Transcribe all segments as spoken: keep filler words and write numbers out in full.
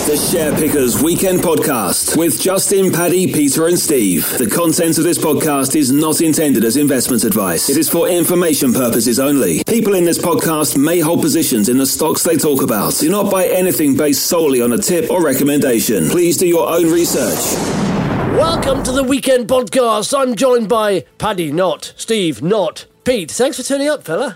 The Share Pickers Weekend Podcast with Justin, Paddy, Peter and Steve. The content of this podcast is not intended as investment advice. It is for information purposes only. People in this podcast may hold positions in the stocks they talk about. Do not buy anything based solely on a tip or recommendation. Please do your own research. Welcome to the Weekend Podcast. I'm joined by Paddy, not Steve, not Pete. Thanks for turning up, fella.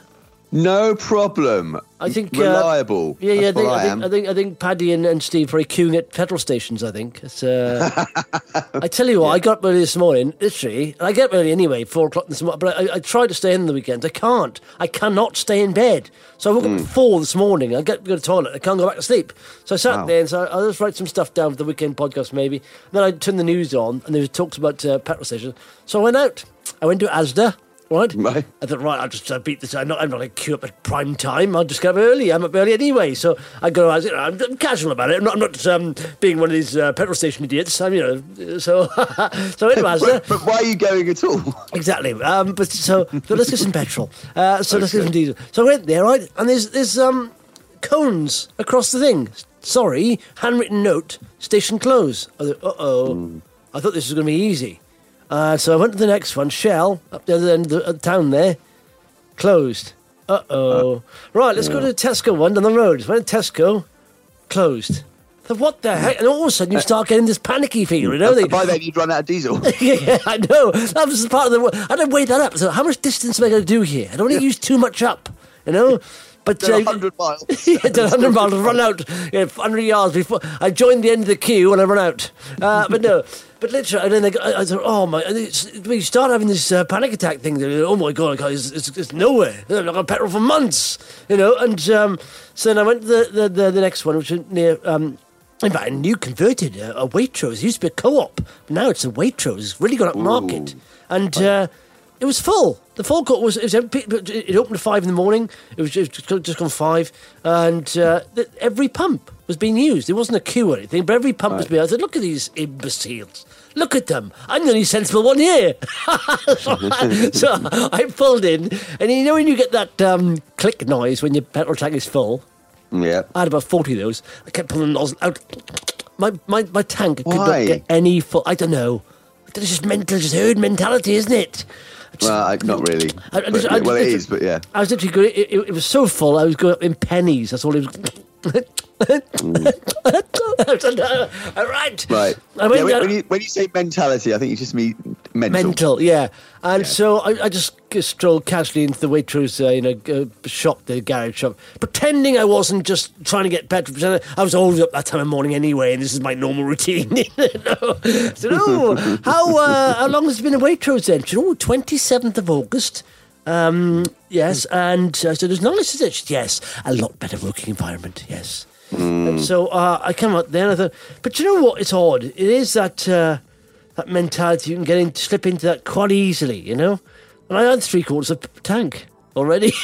No problem. I think reliable. Uh, yeah, yeah. I think, I, I, think, I think I think Paddy and, and Steve are queuing at petrol stations. I think. It's, uh, I tell you what, yeah. I got up early this morning, literally, and I get up early anyway, four o'clock this morning. But I, I try to stay in the weekend. I can't. I cannot stay in bed. So I woke mm. up at four this morning. I get go to the toilet. I can't go back to sleep. So I sat wow. there and so I'll just write some stuff down for the Weekend Podcast maybe. And then I turned the news on and there was talks about uh, petrol stations. So I went out. I went to Asda. Right? right. I thought, right, I'll just uh, beat this. I'm not, I'm not going to queue up at prime time. I'll just get up early. I'm up early anyway. So I go, I, you know, I'm, I'm casual about it. I'm not, I'm not um, being one of these uh, petrol station idiots. I'm, you know, so, so anyway. but, but why are you going at all? Exactly. Um, but so, so let's get some petrol. Uh, so okay. let's get some diesel. So I went there, right? And there's, there's um, cones across the thing. Sorry, handwritten note, station close. I thought, uh-oh. Mm. I thought this was going to be easy. Uh, so I went to the next one, Shell, up the other end of the, of the town there, closed. Uh-oh. Uh, right, let's yeah. go to the Tesco one down the road. Went to Tesco, closed. So what the heck? And all of a sudden you start getting this panicky feeling, you know? They, by then you'd run out of diesel. Yeah, I know. That was part of the... I don't weigh that up. So how much distance am I going to do here? I don't want to yeah. use too much up, you know? But uh, one hundred miles. Yeah, one hundred miles. Run out yeah, one hundred yards before I joined the end of the queue and I run out. Uh, but no, but literally, and then they, I, I thought, oh my! We start having this uh, panic attack thing. Oh my god! It's, it's, it's nowhere. I've not got petrol for months, you know. And um, so then I went to the the, the, the next one, which was near. Um, in fact, a new converted uh, a Waitrose. It used to be a co-op, but now it's a Waitrose. It's really gone up market, and. Uh, It was full. The full court was, it was. It opened at five in the morning. It was just, just gone five, and uh, every pump was being used. There wasn't a queue or anything, but every pump right. was being. I said, "Look at these imbeciles! Look at them! I'm the only sensible one here." so, I, so I pulled in, and you know when you get that um, click noise when your petrol tank is full. Yeah. I had about forty of those. I kept pulling the nozzle out. My my my tank Why? could not get any full. I don't know. It's just mental, just herd mentality, isn't it? Well, I, not really. I, I just, but, I, well, it is, but yeah. I was literally going. It, it, it was so full. I was going up in pennies. That's all it was. mm. right. Right. I went, yeah, when, when, you, when you say mentality, I think you just mean mental. Mental, yeah. And yeah. so I, I just strolled casually into the Waitrose, uh, you know, uh, shop, the garage shop, pretending I wasn't just trying to get petrol. I was always up that time of morning anyway, and this is my normal routine. you know? So, oh, how uh, how long has it been a Waitrose then? Oh, twenty-seventh of August. Um, yes, and uh, so there's nice, is it? Yes, a lot better working environment. Yes. Mm. And so uh, I came out there and I thought, but you know what? It's odd. It is that uh, that mentality. You can get in, slip into that quite easily, you know. And I had three quarters of tank already.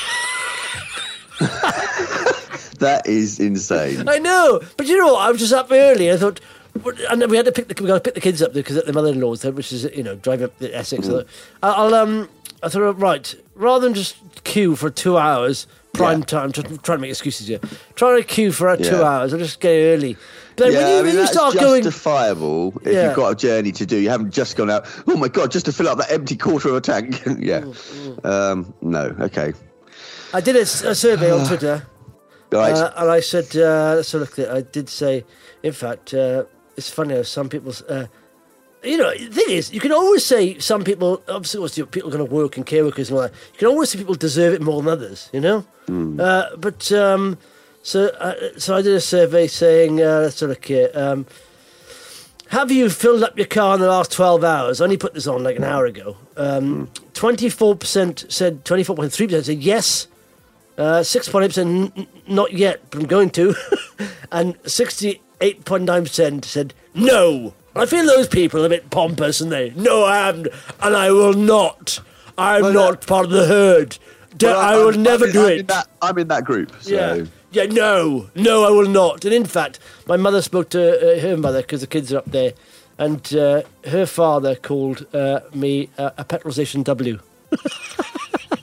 That is insane. I know, but you know what? I was just up early. I thought, and we had to pick the we got to pick the kids up there because at the mother-in-law's, which is you know driving up the Essex. Mm. I I'll um I thought right rather than just queue for two hours. Prime yeah. time, just trying to make excuses here. Trying to queue for yeah. two hours, I'll just get early. But yeah, when you, I mean, when you that's start going. justifiable if yeah. you've got a journey to do. You haven't just gone out, oh my God, just to fill up that empty quarter of a tank. yeah. Mm, mm. Um, no, okay. I did a, a survey on Twitter. Right. Uh, and I said, uh, let's look at it. I did say, in fact, uh, it's funny how some people. Uh, You know, the thing is, you can always say some people, obviously people are going to work and care workers and all that, you can always say people deserve it more than others, you know? Mm. Uh, but, um, so uh, so I did a survey saying, uh, let's look here, um, have you filled up your car in the last twelve hours? I only put this on like an hour ago. Um, mm. twenty-four percent said, twenty-four point three percent said yes, uh, six point eight percent n- not yet, but I'm going to, and sixty-eight point nine percent said no. I feel those people are a bit pompous, and they, no, I am, and I will not. I'm well, not uh, part of the herd. Well, I will I'm, never I'm in, do I'm it. In that, I'm in that group. So. Yeah, yeah, no, no, I will not. And in fact, my mother spoke to uh, her mother because the kids are up there, and uh, her father called uh, me uh, a petrol station W.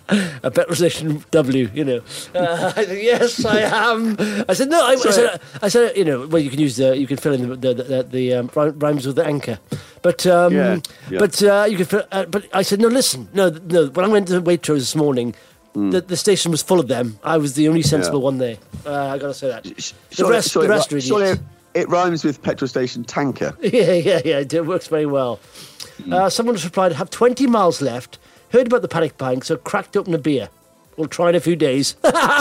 A petrol station W, you know. Uh, I said, yes, I am. I said, no, I, I, said, I said, you know, well, you can use the, you can fill in the, the, the, the um, rhymes with the anchor. But, um, yeah, yeah. but, uh, you can fill, uh, but I said, no, listen, no, no, when I went to Waitrose this morning, mm. the, the station was full of them. I was the only sensible yeah. one there. Uh, I got to say that. The surely, rest, surely, the rest are idiots. It rhymes with petrol station tanker. Yeah, yeah, yeah, it works very well. Mm. Uh, someone just replied, have twenty miles left. Heard about the panic buying, so cracked open a beer. We'll try in a few days.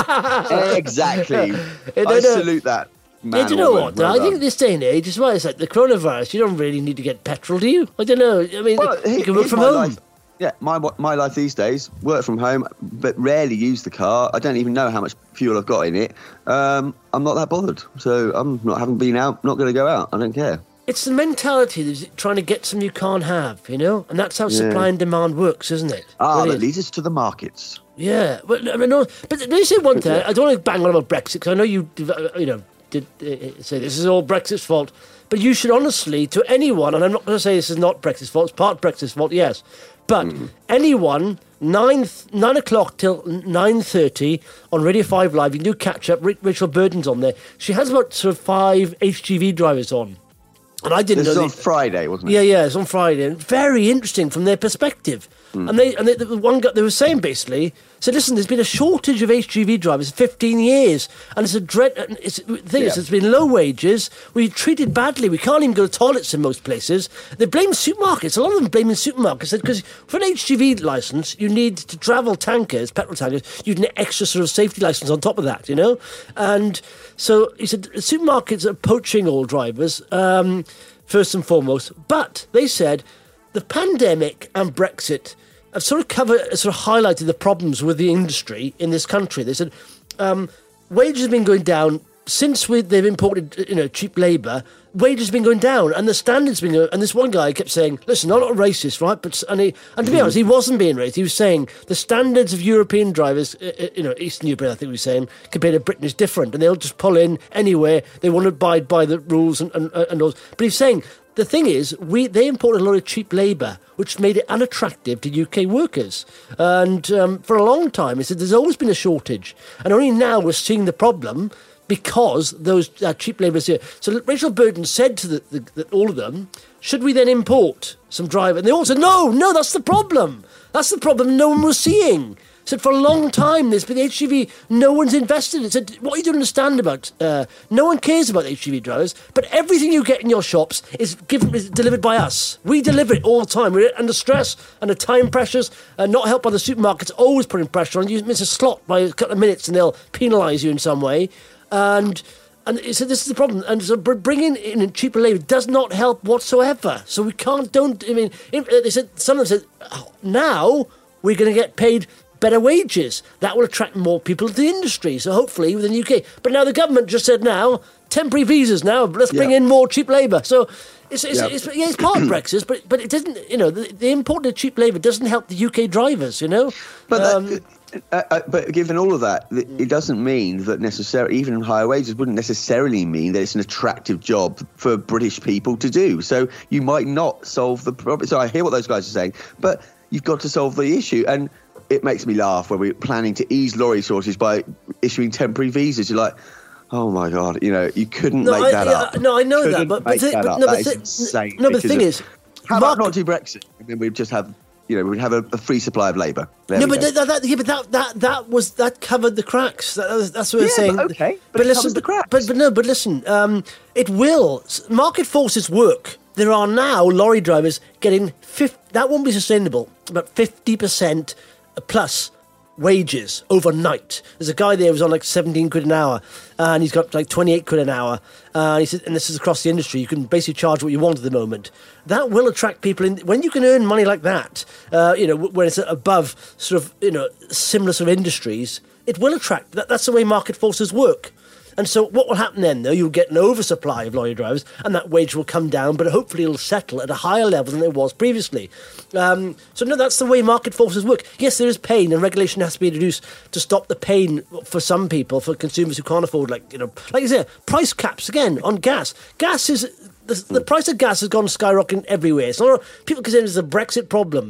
Exactly. I salute that. Man yeah, do you know what? Well I think this day and age as well, it's like the coronavirus, you don't really need to get petrol, do you? I don't know. I mean, well, you can work from home. Life. Yeah, my my life these days, work from home, but rarely use the car. I don't even know how much fuel I've got in it. Um, I'm not that bothered. So I'm not, haven't been out, not going to go out. I don't care. It's the mentality that's trying to get something you can't have, you know? And that's how yeah. supply and demand works, isn't it? Ah, really that leads us to the markets. Yeah. But, I mean, no, but let me say one thing. I don't want to bang on about Brexit, because I know you, you know, did uh, say this is all Brexit's fault. But you should honestly, to anyone, and I'm not going to say this is not Brexit's fault, it's part Brexit's fault, yes. But mm. anyone, nine, nine o'clock till nine thirty on Radio five Live, you can do catch-up. Rachel Burden's on there. She has about sort of five H G V drivers on. And I didn't this know. This is on Friday, wasn't it? Yeah, yeah, it's on Friday. And very interesting from their perspective. Mm. And they and they, the one guy, they were saying basically, said, listen, there's been a shortage of H G V drivers for fifteen years. And it's a dread. It's, the thing yeah. is, it's been low wages. We're treated badly. We can't even go to toilets in most places. They blame supermarkets. A lot of them blaming supermarkets. Because for an H G V licence, you need to travel tankers, petrol tankers. You need an extra sort of safety licence on top of that, you know? And so he said, supermarkets are poaching all drivers. Um, First and foremost, but they said the pandemic and Brexit have sort of covered, sort of highlighted the problems with the industry in this country. They said um, wages have been going down since we, they've imported, you know, cheap labour. Wages have been going down, and the standards been going. And this one guy kept saying, "Listen, I'm not a racist, right?" But and he, and to be honest, he wasn't being racist. He was saying the standards of European drivers, uh, you know, Eastern European, I think he was saying, compared to Britain is different, and they'll just pull in anywhere they want to abide by the rules and and, and laws. But he's saying the thing is, we they imported a lot of cheap labour, which made it unattractive to U K workers. And um, for a long time, he said there's always been a shortage, and only now we're seeing the problem. Because those uh, cheap labour is here. So Rachel Burden said to the, the, the, all of them, should we then import some driver? And they all said, no, no, that's the problem. That's the problem no one was seeing. Said for a long time, there's been H G V, no one's invested in it. Said, what you don't understand about, uh, no one cares about H G V drivers, but everything you get in your shops is given, is delivered by us. We deliver it all the time. We're under stress, under time pressures, uh, not helped by the supermarkets, always putting pressure on you. You miss a slot by a couple of minutes and they'll penalise you in some way. And and so this is the problem. And so bringing in cheaper labour does not help whatsoever. So we can't, don't, I mean, if, they said, some of them said, oh, now we're going to get paid better wages. That will attract more people to the industry. So hopefully within the U K. But now the government just said now, temporary visas now, let's bring yeah. in more cheap labour. So it's it's, yeah. it's, yeah, it's part of Brexit, but, but it doesn't, you know, the, the import of cheap labour doesn't help the U K drivers, you know. But um, that, Uh, uh, but given all of that, it doesn't mean that necessarily, even higher wages wouldn't necessarily mean that it's an attractive job for British people to do. So you might not solve the problem. So I hear what those guys are saying, but you've got to solve the issue. And it makes me laugh when we're planning to ease lorry shortage by issuing temporary visas. You're like, oh my God, you know, you couldn't no, make I, that yeah, up. No, I know couldn't that, but, but, th- that but up. no, that but is th- insane. No, but the thing of, is, how Mark, about not do Brexit? And then we'd just have. You know, we'd have a, a free supply of labour. There no, but that, that, yeah, but that, that that was that covered the cracks. That, that that's what yeah, I'm saying. But okay, but, but it listen, covers the cracks. But, but no, but listen. Um, it will. Market forces work. There are now lorry drivers getting fifty, that won't be sustainable. About fifty percent plus wages overnight. There's a guy there who's on like seventeen quid an hour, and he's got like twenty-eight quid an hour. Uh, and he said, and this is across the industry. You can basically charge what you want at the moment. That will attract people in. When you can earn money like that, uh, you know, when it's above sort of, you know, similar sort of industries, it will attract. That, that's the way market forces work. And so what will happen then, though, you'll get an oversupply of lorry drivers, and that wage will come down, but hopefully it'll settle at a higher level than it was previously. Um, so, no, that's the way market forces work. Yes, there is pain, and regulation has to be introduced to stop the pain for some people, for consumers who can't afford, like, you know, like you said, price caps, again, on gas. Gas is... The, the price of gas has gone skyrocketing everywhere. It's not, people consider it as a Brexit problem.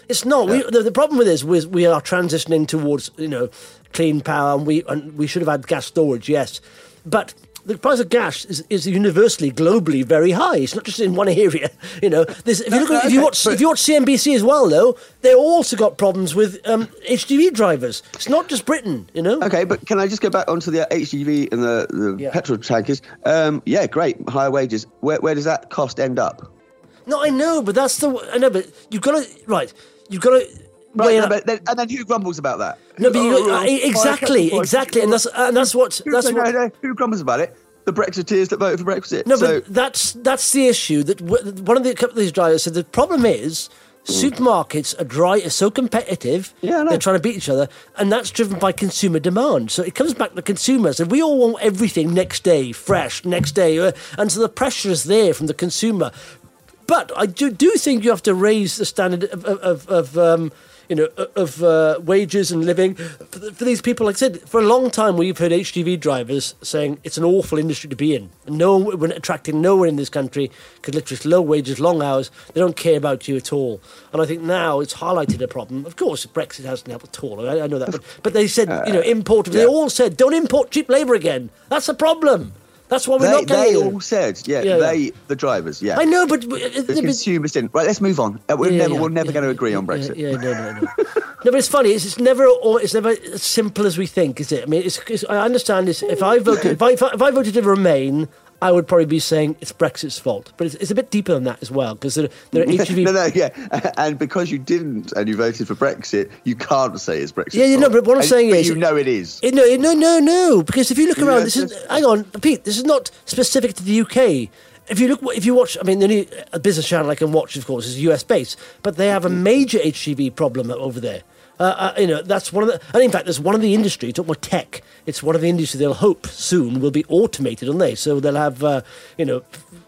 It's not. Yeah. We, the, the problem with this is we are transitioning towards, you know, clean power, and we and we should have had gas storage, yes. But the price of gas is, is universally, globally, very high. It's not just in one area. You know, this, if you look, at, if you watch, if you watch C N B C as well, though, they've also got problems with um, H G V drivers. It's not just Britain, you know. Okay, but can I just go back onto the H G V and the, the Yeah. petrol tankers? Um, yeah, great, higher wages. Where where does that cost end up? No, I know, but that's the. I know, but you've got to right. You've got to. Right, no, but then, and then who grumbles about that? No, but you, Oh, uh, oh, exactly, oh, exactly, and that's and that's what Who, that's no, what. no, no, who grumbles about it? The Brexiteers that voted for Brexit. No, so, but that's that's the issue. That w- one of the couple of these drivers said the problem is supermarkets are dry, are so competitive. Yeah, I know. They're trying to beat each other, and that's driven by consumer demand. So it comes back to consumers, and we all want everything next day, fresh, next day, uh, and so the pressure is there from the consumer. But I do do think you have to raise the standard of of, of um, you know of uh, wages and living for, the, for these people. Like I said, for a long time we've heard H G V drivers saying it's an awful industry to be in. No, we're attracting no one in this country because literally it's low wages, long hours. They don't care about you at all. And I think now it's highlighted a problem. Of course, Brexit hasn't helped at all. I, I know that, but, but they said you know import. They yeah. all said don't import cheap labour again. That's a problem. That's why we're they, not they getting. all said, yeah, Yeah, they, yeah. the drivers, yeah. I know, but The consumers didn't. Right, let's move on. Uh, We're Yeah, never, yeah, we're never yeah, going to yeah, agree on yeah, Brexit. Yeah, no, no, no. No, but it's funny. It's, it's never, or it's never as simple as we think, is it? I mean, it's, it's, I understand this. If I voted, if I, if I if I voted to Remain, I would probably be saying it's Brexit's fault. But it's, it's a bit deeper than that as well, because there, there are H G V. no, no, yeah, and because you didn't and you voted for Brexit, you can't say it's Brexit. Yeah, you know, but what I'm and, saying but is, you know it is. It, no, it- no, no, no. Because if you look Yeah, around, this is just- hang on, Pete. This is not specific to the U K. If you look, if you watch, I mean, the only a business channel I can watch, of course, is U S based, but they have a major H G V problem over there. Uh, uh, you know, that's one of the, and in fact, there's one of the industry, talk about tech, it's one of the industries they'll hope soon will be automated, aren't they? So they'll have, uh, you know,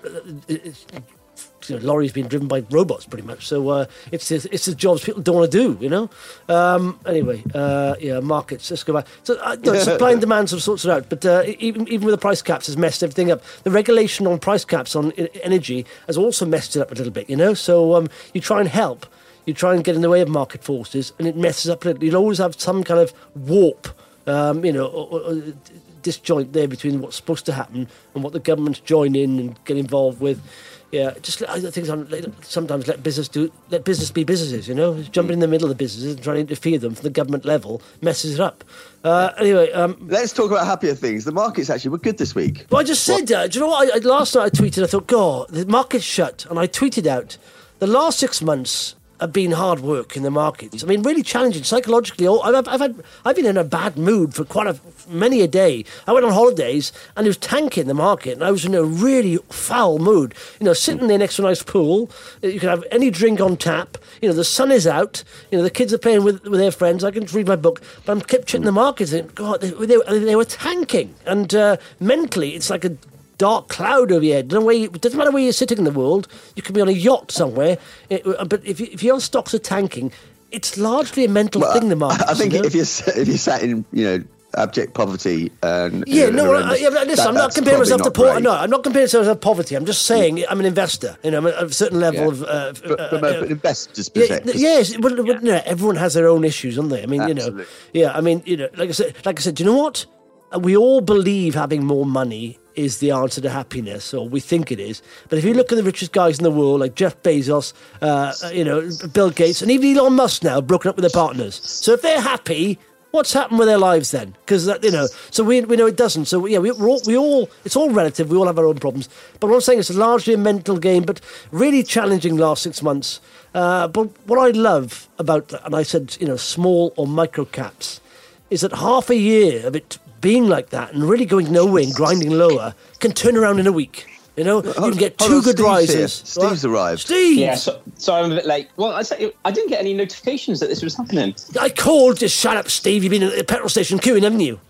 it's, you know, lorries being driven by robots pretty much. So uh, it's, it's the jobs people don't want to do, you know? Um, anyway, uh, yeah, markets, let's go back. So uh, no, supply and demand sort of sorts it out, but uh, even, even with the price caps has messed everything up. The regulation on price caps on e- energy has also messed it up a little bit, you know? So um, you try and help. You try and get in the way of market forces, and it messes up a little. You'll always have some kind of warp, um, you know, or, or, or disjoint there between what's supposed to happen and what the governments join in and get involved with. Yeah, just I think sometimes let business do let business be businesses. You know, jumping in the middle of the businesses and trying to interfere them from the government level messes it up. Uh, anyway, um, Let's talk about happier things. The markets actually were good this week. well, I just said that. Do you know what? I, I, last night I tweeted. I thought, God, the market's shut, and I tweeted out the last six months have been hard work in the markets. I mean, really challenging psychologically. I've, I've had, I've been in a bad mood for quite a many a day. I went on holidays and it was tanking the market, and I was in a really foul mood. You know, sitting there next to a nice pool, you can have any drink on tap. You know, the sun is out. You know, the kids are playing with, with their friends. I can read my book, but I'm kept checking the markets. And God, they, they, they were tanking, and uh, mentally, it's like a dark cloud over your head. It doesn't matter where you're sitting in the world. You can be on a yacht somewhere, it, but if, you, if your stocks are tanking, it's largely a mental Well, thing. The market. I think you know? if you're if you're sat in, you know, abject poverty and Yeah, you know, no, horrendous, I, yeah, but listen, that- I'm not that's comparing probably myself to not poor. great. No, I'm not comparing myself to poverty. I'm just saying I'm an investor. You know, I'm at a certain level Yeah. of. Uh, But uh, from uh, an investor's Yeah, perspective, yes, well, well, no, everyone has their own issues, don't they? I mean, you know, Absolutely. yeah. I mean, you know, like I said, like I said, do you know what? Uh, We all believe having more money is the answer to happiness, or we think it is. But if you look at the richest guys in the world, like Jeff Bezos, uh, uh, you know, Bill Gates, and even Elon Musk now, broken up with their partners. So if they're happy, what's happened with their lives then? Because you know, so we we know it doesn't. So yeah, we we're all, we all it's all relative. We all have our own problems. But what I'm saying, it's largely a mental game, but really challenging last six months. Uh, but what I love about, and I said, you know, small or micro caps, is that half a year of it being like that and really going nowhere and grinding lower can turn around in a week. You know, you can get hold two on, good Steve's rises. here. Steve's arrived. Steve! Yeah, so, so I'm a bit late. Well, I, say, I didn't get any notifications that this was happening. I called, just shut up, Steve. You've been at the petrol station queuing, haven't you?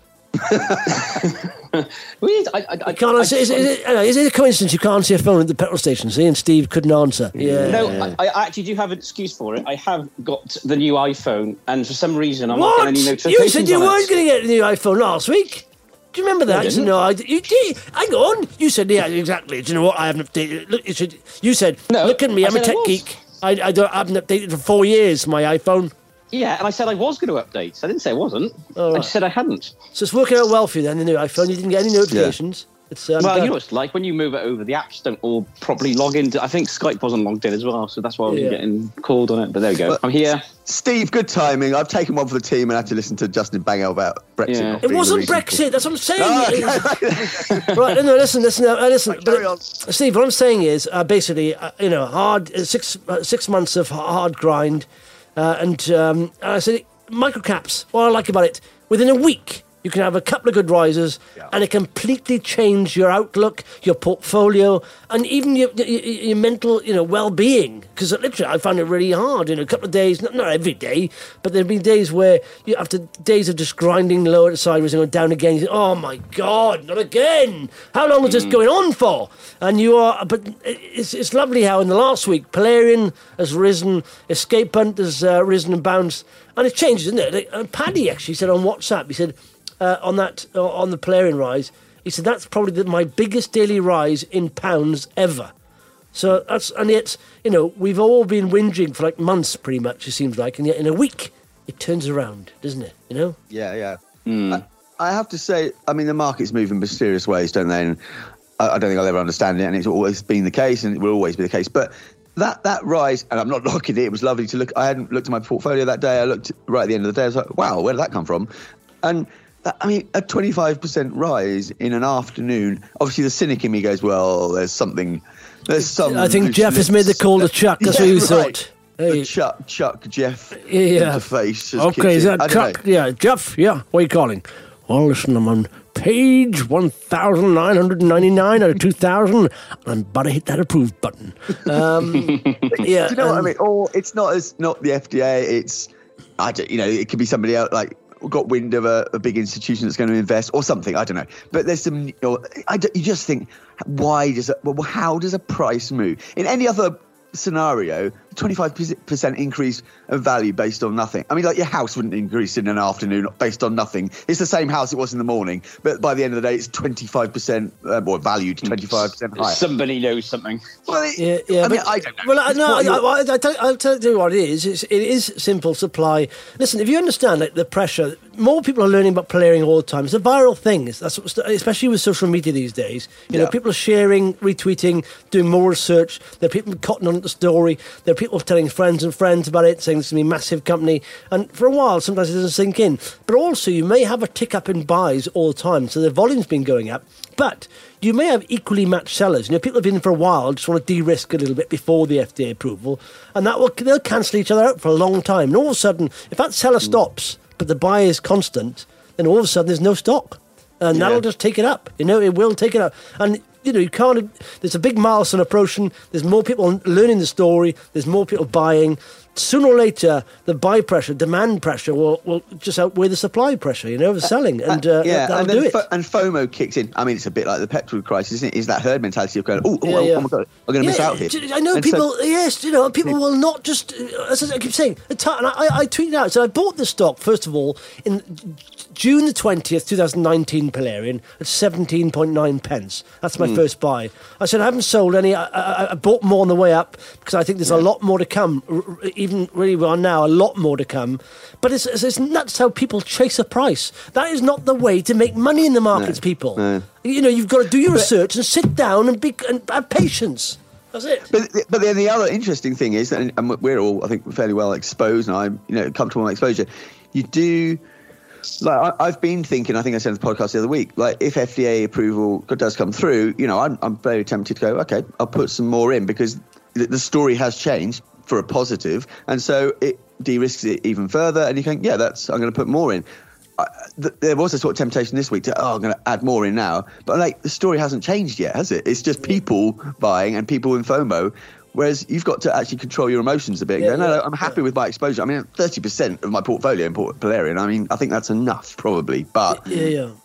Weird. I, I, I Can't answer. I Is, just- it, is, it, is it a coincidence you can't answer your phone at the petrol station, see, and Steve couldn't answer? Yeah. No, I, I actually do have an excuse for it. I have got the new iPhone, and for some reason I'm What? not getting any notifications. You said you on weren't it. going to get a new iPhone last week. Do you remember that? I you said, didn't. no, I d- you did. Hang on. You said, yeah, exactly. Do you know what? I haven't updated. Look, you said, you said No, look at me, I I'm a said I tech was. geek. I, I, don't, I haven't updated for four years, my iPhone. Yeah, and I said I was going to update. I didn't say I wasn't. Oh, I right. just said I hadn't. So it's working out well for you then, the new iPhone. You didn't get any notifications. Yeah. It's, um, well, done. you know what it's like when you move it over, the apps don't all properly log into. I think Skype wasn't logged in as well, so that's why I wasn't Yeah. getting called on it. But there we go. But I'm here. Steve, good timing. I've taken one for the team and had to listen to Justin bang out about Brexit. Yeah. not It being wasn't the reason Brexit. That's what I'm saying. Oh, It- right, no, listen, listen, uh, listen. Right, carry but, on. Steve, what I'm saying is, uh, basically, uh, you know, hard uh, six uh, six months of hard grind, uh, and um, I said microcaps. What I like about it, within a week, you can have a couple of good rises, Yeah. and it completely change your outlook, your portfolio, and even your your, your mental, you know, well-being. Because literally, I found it really hard. In a couple of days, not, not every day, but there've been days where you after days of just grinding low at sideways and going down again. You think, oh my God, not again! How long is this going on for? And you are, but it's it's lovely how in the last week, Polarian has risen, Escape Hunt has uh, risen and bounced, and it changes, isn't it? And Paddy actually said on WhatsApp, he said. Uh, on that, uh, on the Polarian rise, he said that's probably the, my biggest daily rise in pounds ever. So that's, and yet, you know, we've all been whinging for like months, pretty much. It seems like, and yet in a week, it turns around, doesn't it? You know? Yeah, yeah. I, I have to say, I mean, the markets move in mysterious ways, don't they? And I, I don't think I'll ever understand it, and it's always been the case, and it will always be the case. But that that rise, and I'm not knocking it. It was lovely to look. I hadn't looked at my portfolio that day. I looked right at the end of the day. I was like, wow, where did that come from? And I mean, a twenty-five percent rise in an afternoon. Obviously, the cynic in me goes, well, there's something. There's some. I think Jeff has made the call to Chuck. That's yeah, what you right. thought. The Hey. Chuck, Chuck, Jeff Yeah. interface. has Okay, kicked is in. that I don't Chuck? know. Yeah, Jeff. Yeah, what are you calling? Well, listen, I'm on page one thousand nine hundred ninety-nine out of two thousand, and I'm about to hit that approve button. Um, yeah, Do you know what I and- mean? Or it's not as not the F D A. It's I don't. You know, it could be somebody else like. Got wind of a, a big institution that's going to invest or something. I don't know. But there's some, you know, I don't, you just think, why does it, well, how does a price move? In any other scenario, twenty-five percent increase of value based on nothing. I mean, like your house wouldn't increase in an afternoon based on nothing. It's the same house it was in the morning, but by the end of the day, it's twenty-five percent uh, more valued, twenty-five percent higher. Somebody knows something. Well, it, Yeah, yeah. I mean, but- I don't know. Well, I, It's no, I, what you're- I, I, I tell, I'll tell you what it is. It's, it is simple supply. Listen, if you understand like the pressure, more people are learning about Polarian all the time. It's a viral thing. It's, that's what, especially with social media these days. You know, Yeah. people are sharing, retweeting, doing more research. There are people cotton on the story. There are people telling friends and friends about it, saying it's going to be a massive company. And for a while, sometimes it doesn't sink in. But also, you may have a tick up in buys all the time, so the volume's been going up. But you may have equally matched sellers. You know, people have been in for a while, just want to de-risk a little bit before the F D A approval, and that will they'll cancel each other out for a long time. And all of a sudden, if that seller stops, but the buy is constant, then all of a sudden there's no stock, and Yeah. that'll just take it up. You know, it will take it up, and you know, you can't. There's a big milestone approaching. There's more people learning the story. There's more people buying. Sooner or later, the buy pressure, demand pressure will, will just outweigh the supply pressure, you know, of selling. And uh, yeah, that'll and do then it. Fo- and FOMO kicks in. I mean, it's a bit like the petrol crisis, isn't it? Is that herd mentality of going, oh, oh, Yeah, oh, yeah. oh my God, I'm going to miss Yeah, out here. d- I know And so- people, yes, you know, people will not just, uh, as I keep saying, the ti- and I, I tweeted out, so I bought the stock, first of all, in June the twentieth, twenty nineteen, Polarian, at seventeen point nine pence. That's Hmm. my first buy. I said, I haven't sold any, I, I, I bought more on the way up, because I think there's a lot more to come, r- r- even really well now, a lot more to come. But it's, it's, it's nuts how people chase a price. That is not the way to make money in the markets, people. You know, you've got to do your research and sit down and, be, and have patience. That's it. But but then the other interesting thing is, and and we're all I think fairly well exposed, and I'm you know comfortable in my exposure. You do like I, I've been thinking. I think I said in the podcast the other week. Like if F D A approval does come through, you know, I'm I'm very tempted to go. Okay, I'll put some more in because the, the story has changed for a positive, and so it de-risks it even further. And you think, yeah, that's I'm going to put more in. I, th- there was a sort of temptation this week to, oh, I'm going to add more in now. But, like, the story hasn't changed yet, has it? It's just people buying and people in FOMO, whereas you've got to actually control your emotions a bit. Yeah, and go, no, yeah, no, I'm happy yeah. with my exposure. I mean, thirty percent of my portfolio in Port- Polarian, I mean, I think that's enough, probably. But Yeah, yeah.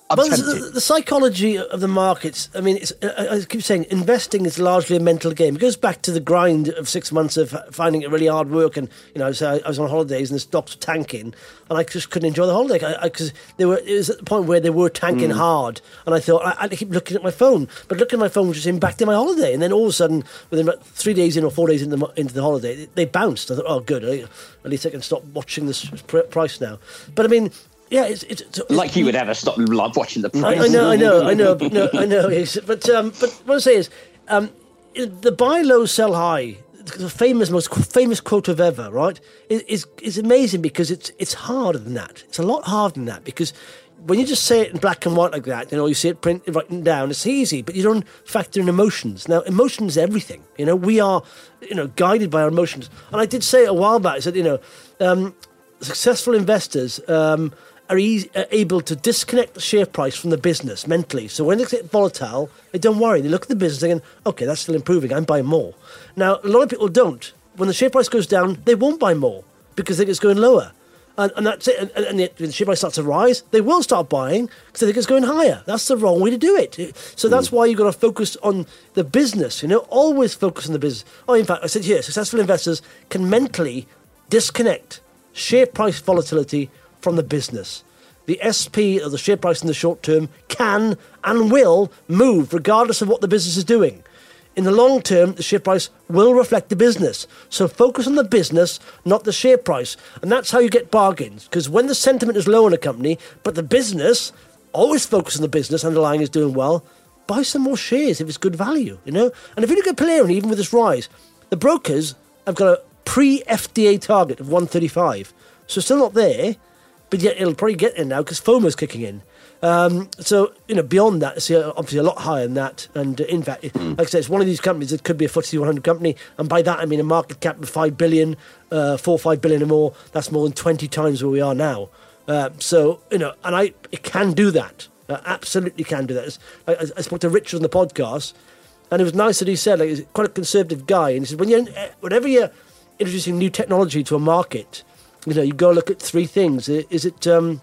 I'm Well, tempted. the, the psychology of the markets, I mean, it's, I, I keep saying investing is largely a mental game. It goes back to the grind of six months of finding it really hard work. And, you know, so I was on holidays and the stocks were tanking and I just couldn't enjoy the holiday because they were. It was at the point where they were tanking mm. hard. And I thought, I, I keep looking at my phone. But looking at my phone was just impacting my holiday. And then all of a sudden, within about three days in or four days into the, into the holiday, they bounced. I thought, oh, good. At least I can stop watching this price now. But, I mean... Yeah, it's, it's, it's like you would ever stop like, watching the price. I, I know, I know, I know, but no, I know. But um, but what I say is, um, the buy low, sell high, the famous, most famous quote of ever, right? Is is amazing because it's it's harder than that. It's a lot harder than that because when you just say it in black and white like that, you know, you see it printed written down. It's easy, but you don't factor in emotions. Now, emotions is everything. You know, we are, you know, guided by our emotions. And I did say it a while back. I said, you know, um, successful investors. Um, Are, easy, are able to disconnect the share price from the business mentally. So when they get volatile, they don't worry. They look at the business thinking, okay, that's still improving. I'm buying more. Now, a lot of people don't. When the share price goes down, they won't buy more because they think it's going lower. And, and that's it. And, and the, when the share price starts to rise, they will start buying because they think it's going higher. That's the wrong way to do it. So that's why you've got to focus on the business. You know, always focus on the business. Oh, in fact, I said here, successful investors can mentally disconnect share price volatility from the business. The S P, or the share price in the short term, can and will move regardless of what the business is doing. In the long term, the share price will reflect the business. So focus on the business, not the share price. And that's how you get bargains. Because when the sentiment is low in a company, but the business, always focus on the business, underlying is doing well, buy some more shares if it's good value, you know? And if you look at Polaris, even with this rise, the brokers have got a pre-F D A target of one thirty-five. So still not there, but yet it'll probably get in now because FOMO's kicking in. Um, so, you know, beyond that, it's obviously a lot higher than that. And uh, in fact, mm. like I said, it's one of these companies that could be a F T S E one hundred company. And by that, I mean a market cap of five billion, uh, four or five billion or more. That's more than twenty times where we are now. Uh, so, you know, and I it can do that. Uh, absolutely can do that. I, I spoke to Richard on the podcast, and it was nice that he said, like, he's quite a conservative guy. And he said, when you're, whenever you're introducing new technology to a market, you know, you go look at three things. Is it, um,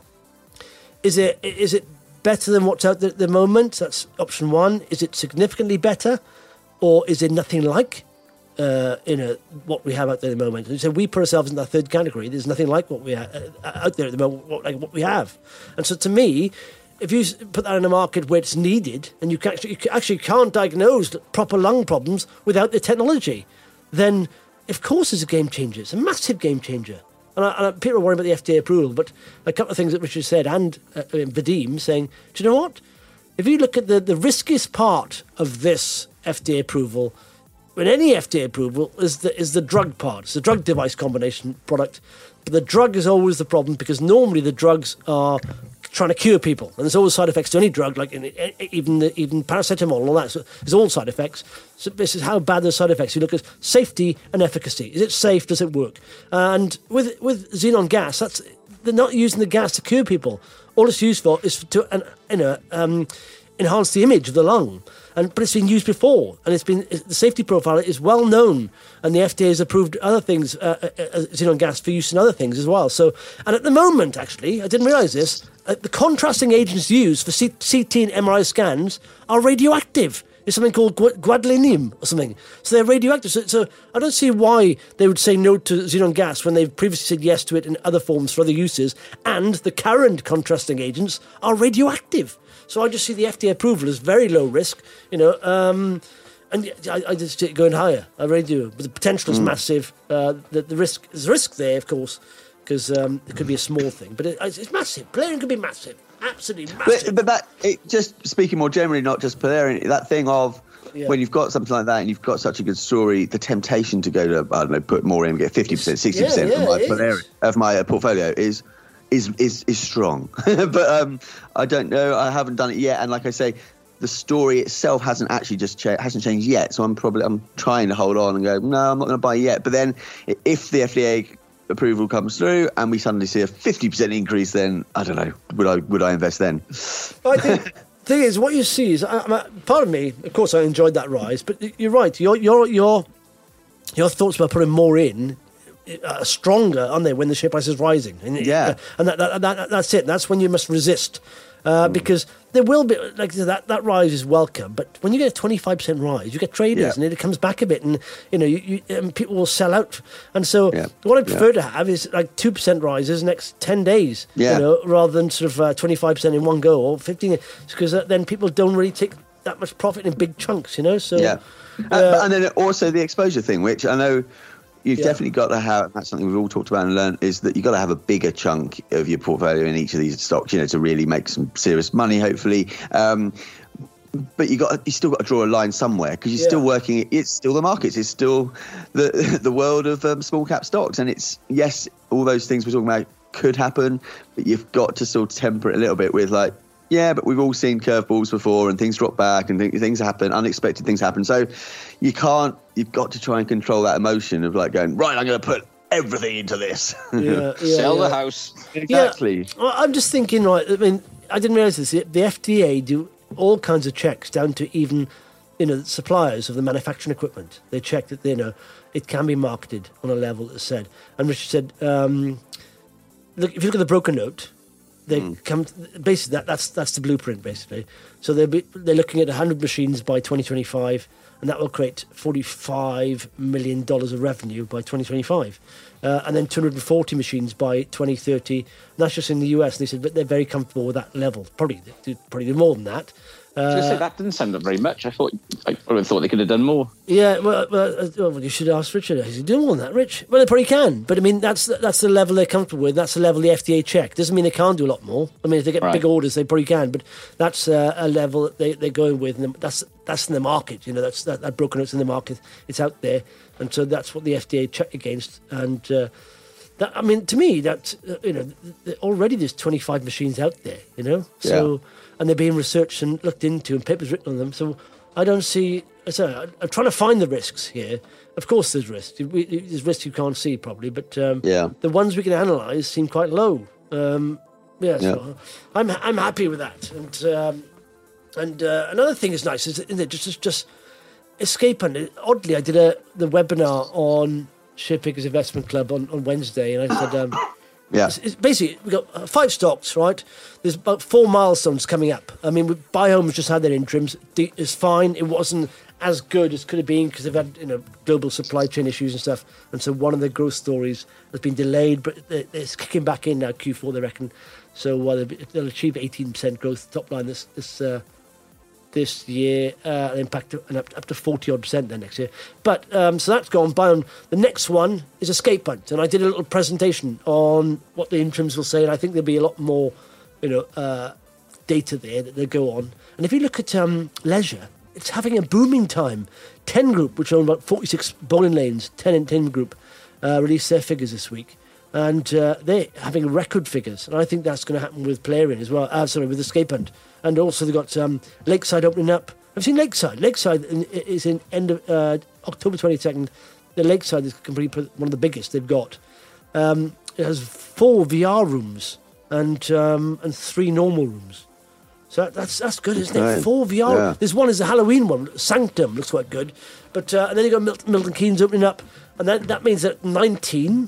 is it, is it better than what's out there at the moment? That's option one. Is it significantly better, or is it nothing like, uh, you know, what we have out there at the moment? And so we put ourselves in that third category. There's nothing like what we have uh, out there at the moment, what, like what we have. And so to me, if you put that in a market where it's needed, and you, can actually, you actually can't diagnose proper lung problems without the technology, then of course it's a game changer. It's a massive game changer. And, I, and people are worried about the F D A approval, but a couple of things that Richard said, and uh, Vadim saying, do you know what? If you look at the, the riskiest part of this F D A approval, in any F D A approval, is the, is the drug part. It's the drug device combination product. But the drug is always the problem because normally the drugs are trying to cure people. And there's always side effects to any drug, like in, even the, even paracetamol and all that. So there's all side effects. So this is how bad the side effects. You look at safety and efficacy. Is it safe? Does it work? And with with xenon gas, that's they're not using the gas to cure people. All it's used for is to uh, you know, um, enhance the image of the lung. And but it's been used before, and it's been the safety profile is well known, and the F D A has approved other things, uh, uh, xenon gas, for use in other things as well. So, and at the moment, actually, I didn't realise this. Uh, the contrasting agents used for C T and M R I scans are radioactive. It's something called gu- gadolinium or something. So they're radioactive. So, so I don't see why they would say no to xenon gas when they've previously said yes to it in other forms for other uses. And the current contrasting agents are radioactive. So I just see the F D A approval as very low risk, you know, um, and I, I just see it going higher. I really do. But the potential is mm. massive. Uh, the, the risk, there's a risk there, of course, because um, it could be a small thing, but it, it's massive. Polaris could be massive, absolutely massive. But, but that, it, just speaking more generally, not just Polaris, that thing of yeah. when you've got something like that and you've got such a good story, the temptation to go to, I don't know, put more in, get fifty percent, sixty percent yeah, yeah, of my Polaris, of my uh, portfolio is. Is, is is strong, but um, I don't know. I haven't done it yet, and like I say, the story itself hasn't actually just cha- hasn't changed yet. So I'm probably I'm trying to hold on and go, no, I'm not going to buy yet. But then, if the F D A approval comes through and we suddenly see a fifty percent increase, then I don't know. Would I would I invest then? I think the thing is, what you see is, I, I, part of me, of course, I enjoyed that rise, but you're right. Your your your your thoughts about putting more in. Uh, stronger, aren't they, when the share price is rising? And, yeah. Uh, and that, that, that, that's it. That's when you must resist. uh, mm. because there will be like that. That rise is welcome, but when you get a twenty-five percent rise, you get traders, yeah. and it comes back a bit, and you know, you, you and people will sell out. And so, yeah. what I prefer yeah. to have is like two percent rises next ten days, yeah. you know, rather than sort of uh, twenty-five percent in one go or fifteen, because then people don't really take that much profit in big chunks, you know. So yeah, uh, and then also the exposure thing, which I know. You've yeah. definitely got to have, that's something we've all talked about and learned, is that you've got to have a bigger chunk of your portfolio in each of these stocks, you know, to really make some serious money, hopefully. Um, but you got you still got to draw a line somewhere, because you're yeah. still working, it's still the markets, it's still the the world of um, small cap stocks. And it's, yes, all those things we're talking about could happen, but you've got to sort of temper it a little bit with like, yeah, but we've all seen curveballs before and things drop back and th- things happen, unexpected things happen. So you can't, you've got to try and control that emotion of like going, right, I'm going to put everything into this. Yeah, yeah, Sell yeah. the house. Exactly. Yeah. Well, I'm just thinking, right, I mean, I didn't realise this. The F D A do all kinds of checks down to even, you know, suppliers of the manufacturing equipment. They check that, you know, it can be marketed on a level that's said. And Richard said, um, look, if you look at the broker note, they mm. come basically that that's that's the blueprint basically. So they're be, they're looking at one hundred machines by twenty twenty-five, and that will create forty-five million dollars of revenue by twenty twenty-five, uh, and then two hundred forty machines by twenty thirty. And that's just in the U S. And they said, but they're very comfortable with that level. Probably do probably do more than that. Uh, so that didn't sound very much. I thought I would have thought they could have done more. Yeah, well, well, well you should ask Richard. Is he doing more than that, Rich? Well, they probably can, but I mean, that's that's the level they're comfortable with. That's the level the F D A check. Doesn't mean they can't do a lot more. I mean, if they get right. big orders, they probably can, but that's uh, a level that they they're going with, and that's that's in the market. You know, that's that, that broken note's in the market. It's out there, and so that's what the F D A check against. And uh, that, I mean, to me, that uh, you know, already there's twenty-five machines out there. You know, so. Yeah. And they're being researched and looked into and papers written on them. So I don't see... Sorry, I'm trying to find the risks here. Of course there's risks. There's risks you can't see probably, but um, yeah. the ones we can analyse seem quite low. Um, yeah, so yeah. I'm I'm happy with that. And um, and uh, another thing is nice, is isn't it? Just, just, just Escape Hunt. Oddly, I did a the webinar on Sharepickers Investment Club on, on Wednesday, and I said... Um, Yeah. It's, it's basically, we've got five stocks, right? There's about four milestones coming up. I mean, Biohome's just had their interims. It's fine. It wasn't as good as could have been because they've had, you know, global supply chain issues and stuff. And so one of the growth stories has been delayed, but it's kicking back in now, Q four, they reckon. So uh, they'll achieve eighteen percent growth top line this this uh, this year, uh, and impact and up, up to forty odd percent then next year. But um, so that's gone. Biome. The next one is Escape Hunt, and I did a little presentation on what the interims will say, and I think there'll be a lot more, you know, uh, data there that they go on. And if you look at um, leisure, it's having a booming time. Ten Group, which own about forty-six bowling lanes, ten and ten Group, uh, released their figures this week. And uh, they're having record figures. And I think that's going to happen with Plarium as well. Uh, sorry, with Escape Hunt. And also they've got um, Lakeside opening up. I've seen Lakeside. Lakeside is in end of uh, October twenty-second. The Lakeside is completely one of the biggest they've got. Um, it has four V R rooms and um, and three normal rooms. So that's that's good, isn't it? Right. Four V R. Yeah. There's one is the Halloween one. Sanctum looks quite good. But uh, and then you've got Milton, Milton Keynes opening up. And that, that means that nineteen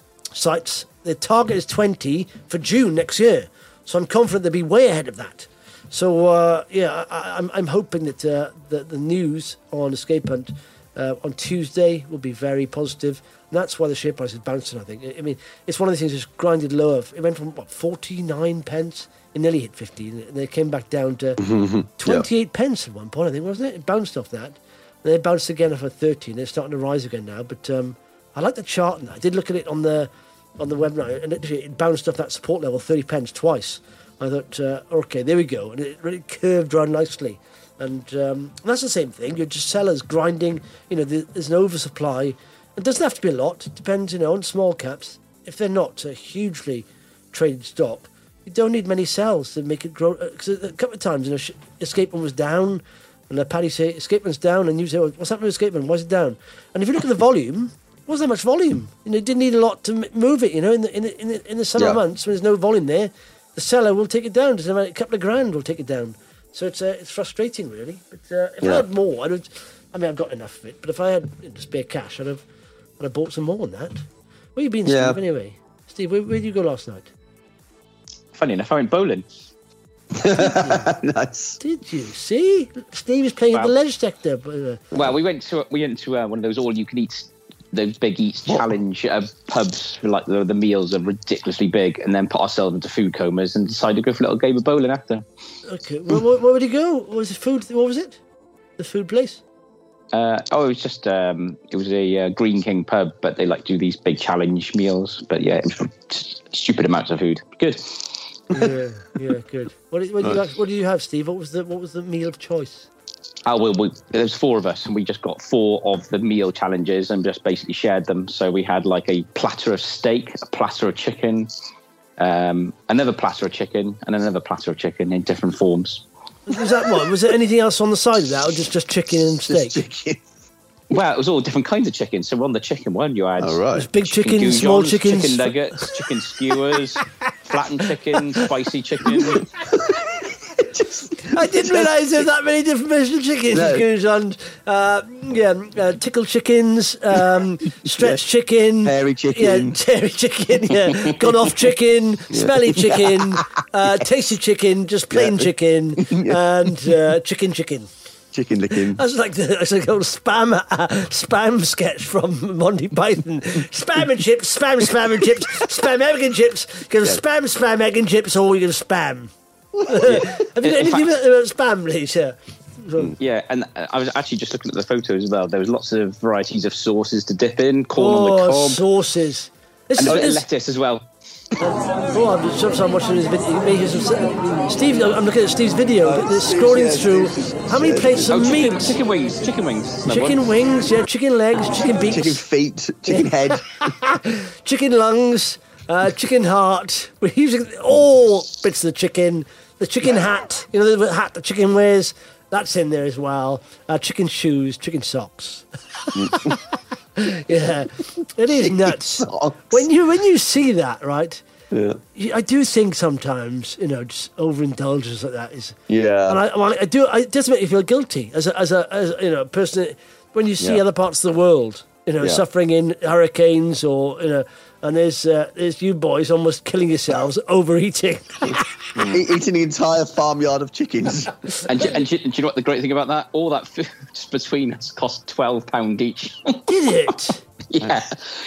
sites, the target is twenty for June next year. So I'm confident they'll be way ahead of that. So, uh, yeah, I, I'm I'm hoping that uh, the, the news on Escape Hunt uh, on Tuesday will be very positive. And that's why the share price is bouncing, I think. I mean, it's one of the things that's grinded lower. It went from, what, forty-nine pence? It nearly hit fifty. And then it came back down to twenty-eight yeah. pence at one point, I think, wasn't it? It bounced off that. And then it bounced again off at thirty. And they're starting to rise again now. But um, I like the chart. And I did look at it on the on the webinar. And it, it bounced off that support level, thirty pence, twice. I thought, uh, okay, there we go. And it really curved around nicely. And, um, and that's the same thing. You're just sellers grinding. You know, there's an oversupply. It doesn't have to be a lot. It depends, you know, on small caps. If they're not a hugely traded stock, you don't need many sells to make it grow. Because a couple of times, you know, Escape Hunt was down. And uh, Paddy say, Escape Hunt's down. And you say, well, what's happening with Escape Hunt? Why is it down? And if you look at the volume, there wasn't that much volume. You know, it didn't need a lot to move it, you know, in the, in the, in the, in the summer yeah. months when there's no volume there. The seller will take it down. Just a couple of grand will take it down. So it's uh, it's frustrating, really. But uh, if yeah. I had more, I'd have, I mean, I've got enough of it. But if I had you know, spare cash, I'd have, I'd have bought some more on that. Where you been, yeah. Steve, anyway? Steve, where, where did you go last night? Funny enough, I went bowling. Nice. Did you see? Steve is playing at the Well- ledge sector. But, uh, Well, we went to we went to uh, one of those all-you-can-eat, those big eats challenge uh, pubs. Like the, the meals are ridiculously big, and then put ourselves into food comas and decided to go for a little game of bowling after. okay. Well, where, where would you go? What was the food? What was it? The food place? Uh, oh, it was just um, it was a uh, Green King pub, but they like do these big challenge meals. But yeah, it was s- stupid amounts of food. Good. Yeah, yeah, good. What did, what, did you have, what did you have, Steve? What was the what was the meal of choice? Oh, well, we, there was four of us, and we just got four of the meal challenges and just basically shared them. So we had like a platter of steak, a platter of chicken, um, another platter of chicken, and another platter of chicken in different forms. Was that what? Was there anything else on the side of that, or just just chicken and steak? Chicken. Well, it was all different kinds of chicken. So on the chicken one, you had All right. There's big chicken, goujons, small chickens. chicken nuggets, chicken skewers, flattened chicken, spicy chicken. I didn't realise there's that many different versions of chickens. No. Goujons, uh, yeah, uh, tickled chickens, um, stretched chicken, Hairy chicken. yeah, hairy chicken, yeah, gone off chicken, smelly chicken, uh, tasty chicken, just plain Yeah. chicken, and uh, chicken chicken. Chicken licking. That's like the that's like old spam uh, spam sketch from Monty Python. Spam and chips, spam, spam and chips, spam egg and chips. Give spam, spam egg and chips, or you give spam. Have you got anything about about spam, please? Yeah. So- Yeah, and uh, I was actually just looking at the photos as well. There was lots of varieties of sauces to dip in, corn on the Oh, cob, sauces. This and is, a bit of this, lettuce as well. oh, I'm just so I'm watching this video. making some- Steve, I'm looking at Steve's video. but they're scrolling through. How many plates Oh, of chicken, meat? chicken wings, chicken wings. Another Chicken one. wings, yeah, chicken legs, chicken beaks, Chicken feet. Chicken head. chicken lungs, uh, chicken heart. We're using all bits of the chicken. The chicken hat, you know, the hat the chicken wears, that's in there as well. Uh, chicken shoes, chicken socks. Yeah, it is nuts. socks. When you when you see that, right? Yeah. you- I do think sometimes, you know, just overindulgence like that is. Yeah. And I, well, I do. I, it does make you feel guilty as a, as a, as a, you know, person when you see Yeah. other parts of the world, you know, Yeah. suffering in hurricanes or you know, and there's uh, there's you boys almost killing yourselves overeating. E- eating an entire farmyard of chickens. And, do- and, do- and do you know what the great thing about that? All that food between us cost twelve pounds each. Did it? Yeah,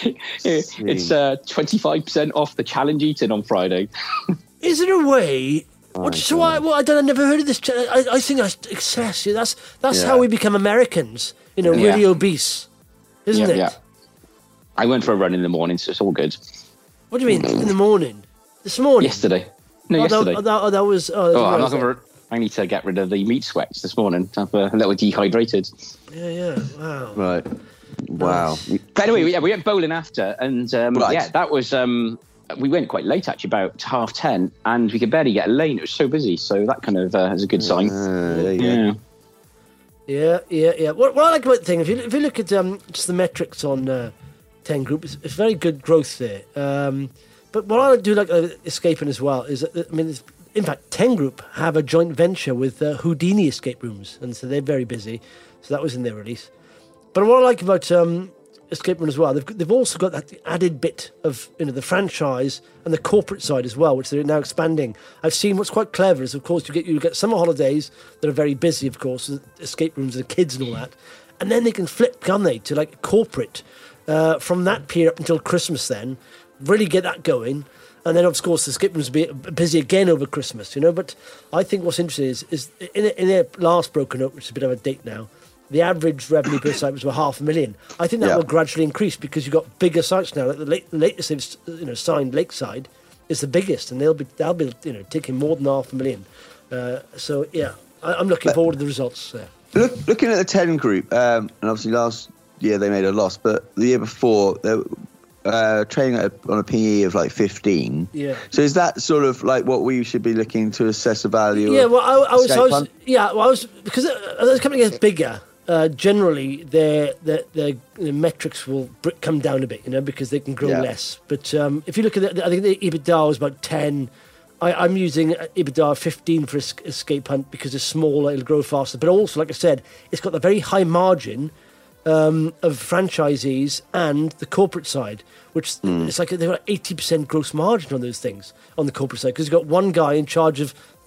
it's uh, twenty-five percent off the challenge eating on Friday. Is there a way? What, so I, well, I don't. I never heard of this. ch- I, I think that's excess. Yeah, That's that's Yeah. how we become Americans. You know, really Yeah. obese, isn't yeah, it? yeah. I went for a run in the morning, so it's all good. What do you mean in the morning? This morning? Yesterday, no, Oh, yesterday. That, oh, that, oh, that was. Oh, that Oh, I'm was not gonna. I need to get rid of the meat sweats this morning. I'm a little dehydrated. Yeah, yeah. Wow. Right. Wow. But anyway, yeah, we went bowling after, and um, Right. yeah, that was. Um, we went quite late, actually, about half ten, and we could barely get a lane. It was so busy, so that kind of uh, is a good sign. Uh, there you go. Yeah. Yeah, yeah, yeah. What, what I like about the thing, if you if you look at um, just the metrics on uh, Ten Group, it's, it's very good growth there. Um, but what I do like uh, escaping as well is, that, I mean, it's, in fact, Ten Group have a joint venture with uh, Houdini Escape Rooms, and so they're very busy. So that was in their release. But what I like about um, Escape Room as well, they've they've also got that added bit of you know the franchise and the corporate side as well, which they're now expanding. I've seen what's quite clever is, of course, you get you get summer holidays that are very busy, of course, with escape rooms and the kids and all that, and then they can flip, can't they, to like corporate uh, from that period up until Christmas. Then really get that going. And then, of course, the escape rooms will be busy again over Christmas, you know. But I think what's interesting is, is in, in their last broken up, which is a bit of a date now, the average revenue per site was about half a million. I think that Yeah. will gradually increase because you've got bigger sites now. Like the late, latest they've you know signed Lakeside is the biggest, and they'll be they'll be you know taking more than half a million. Uh, so yeah, I, I'm looking forward to the results there. Look, looking at the Ten Group, um, and obviously last year they made a loss, but the year before they were uh, trading at a, on a P E of like fifteen. Yeah. So is that sort of like what we should be looking to assess the value? Yeah, of well, I, I was, I Escape was Hunt? yeah, well, I was because uh, as the company gets bigger, uh, generally their their their the metrics will br- come down a bit, you know, because they can grow Yeah. less. But um, if you look at the, I think the EBITDA was about ten. I, I'm using EBITDA fifteen for es- Escape Hunt because it's smaller, it'll grow faster. But also, like I said, it's got the very high margin um, of franchisees and the corporate side, which it's like they've got eighty percent gross margin on those things on the corporate side because you've got one guy in charge of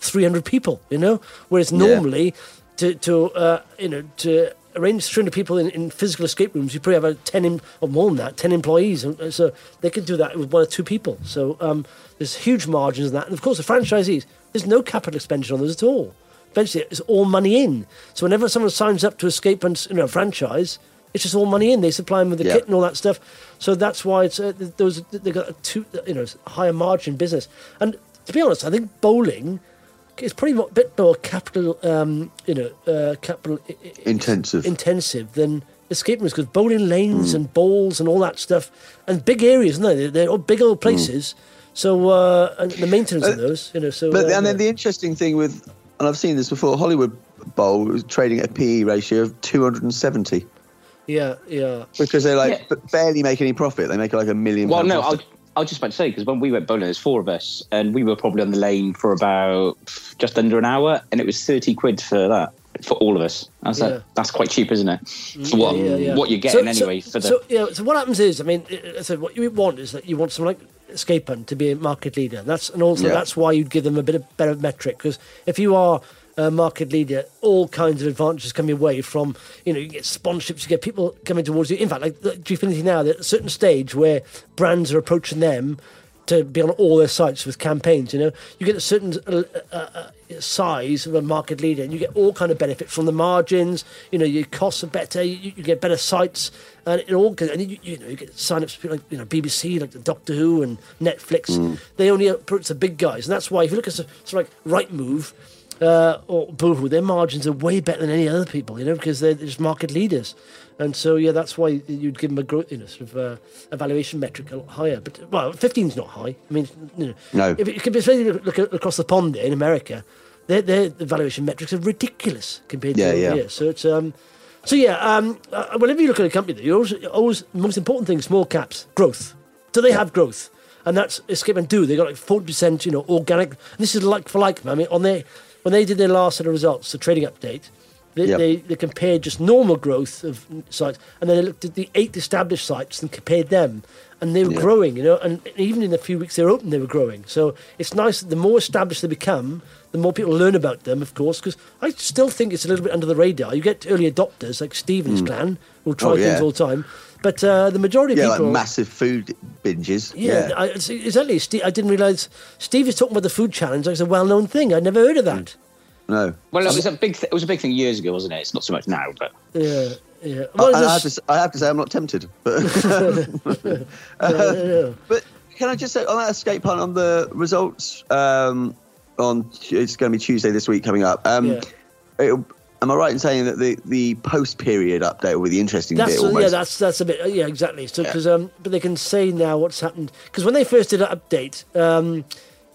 three hundred people, you know, whereas normally yeah. to to uh, you know to arrange three hundred people in, in physical escape rooms, you probably have a ten em- or more than that, ten employees, and so they could do that with one or two people. So um, there's huge margins in that, and of course the franchisees, there's no capital expenditure on those at all. Eventually, it's all money in. So whenever someone signs up to Escape and you know franchise, it's just all money in. They supply them with the yeah. kit and all that stuff. So that's why it's uh, those they got a two you know higher margin business. And to be honest, I think bowling is probably a bit more capital um, you know uh, capital intensive intensive than escape rooms, because bowling lanes mm. and bowls and all that stuff and big areas, no, they're, they're all big old places. Mm. So uh, and the maintenance uh, of those, you know. So but uh, and then the interesting thing with, and I've seen this before, Hollywood Bowl was trading at a P E ratio of two hundred seventy. Yeah, yeah. Because they like yeah. barely make any profit. They make like a million. Well, no, profit. I'll, I was just about to say, because when we went bowling, there's four of us, and we were probably on the lane for about just under an hour, and it was thirty quid for that for all of us. That's yeah. that, that's quite cheap, isn't it? For what yeah, yeah. what you're getting so, anyway. So, for the so yeah. So what happens is, I mean, so what you want is that you want someone like Escape Hunt to be a market leader. That's and also yeah. that's why you'd give them a bit of better metric, because if you are a market leader, all kinds of advantages come your way from, you know, you get sponsorships, you get people coming towards you. In fact, like Gfinity now, they're at a certain stage where brands are approaching them to be on all their sites with campaigns, you know. You get a certain uh, uh, size of a market leader and you get all kind of benefits from the margins, you know, your costs are better, you, you get better sites, and it all, and you, you know, you get sign-ups for like, you know, B B C, like the Doctor Who and Netflix. Mm. They only approach the big guys, and that's why if you look at sort of like Rightmove, Uh, or Boohoo, their margins are way better than any other people, you know, because they're just market leaders, and so yeah, that's why you'd give them a growth, you know, sort of uh, evaluation metric a lot higher. But well, fifteen's not high. I mean, you know, no. If it could be, especially look across the pond there in America, their their evaluation metrics are ridiculous compared to yeah, over yeah. here. So it's um, so yeah, um, uh, whenever you look at a company, though, you always, always the most important thing: small caps, growth. Do they yeah. have growth? And that's Escape and Do. They got like forty percent, you know, organic. And this is like for like. I mean, on their when they did their last set of results, the trading update, they, yep. they, they compared just normal growth of sites, and then they looked at the eight established sites and compared them, and they were yep. growing, you know, and even in the few weeks they were open, they were growing. So it's nice that the more established they become, the more people learn about them, of course, because I still think it's a little bit under the radar. You get early adopters like Steve and his mm. clan, who'll try oh, things yeah. all the time. But uh, the majority of yeah, people... like massive food binges. Yeah, yeah. I, exactly. Steve, I didn't realise... Steve is talking about the food challenge like it's a well-known thing. I'd never heard of that. No. Well, it was a big th- it was a big thing years ago, wasn't it? It's not so much now, but... Yeah, yeah. Well, I, I, have to, I have to say I'm not tempted. But, uh, yeah, yeah. but can I just say, on that Escape Hunt, on the results, um, on it's going to be Tuesday this week coming up, um, yeah. it'll... Am I right in saying that the, the post-period update will be the interesting that's, bit? Almost? Yeah, that's that's a bit. Yeah, exactly. So, because yeah. um, but they can say now what's happened, because when they first did that update um,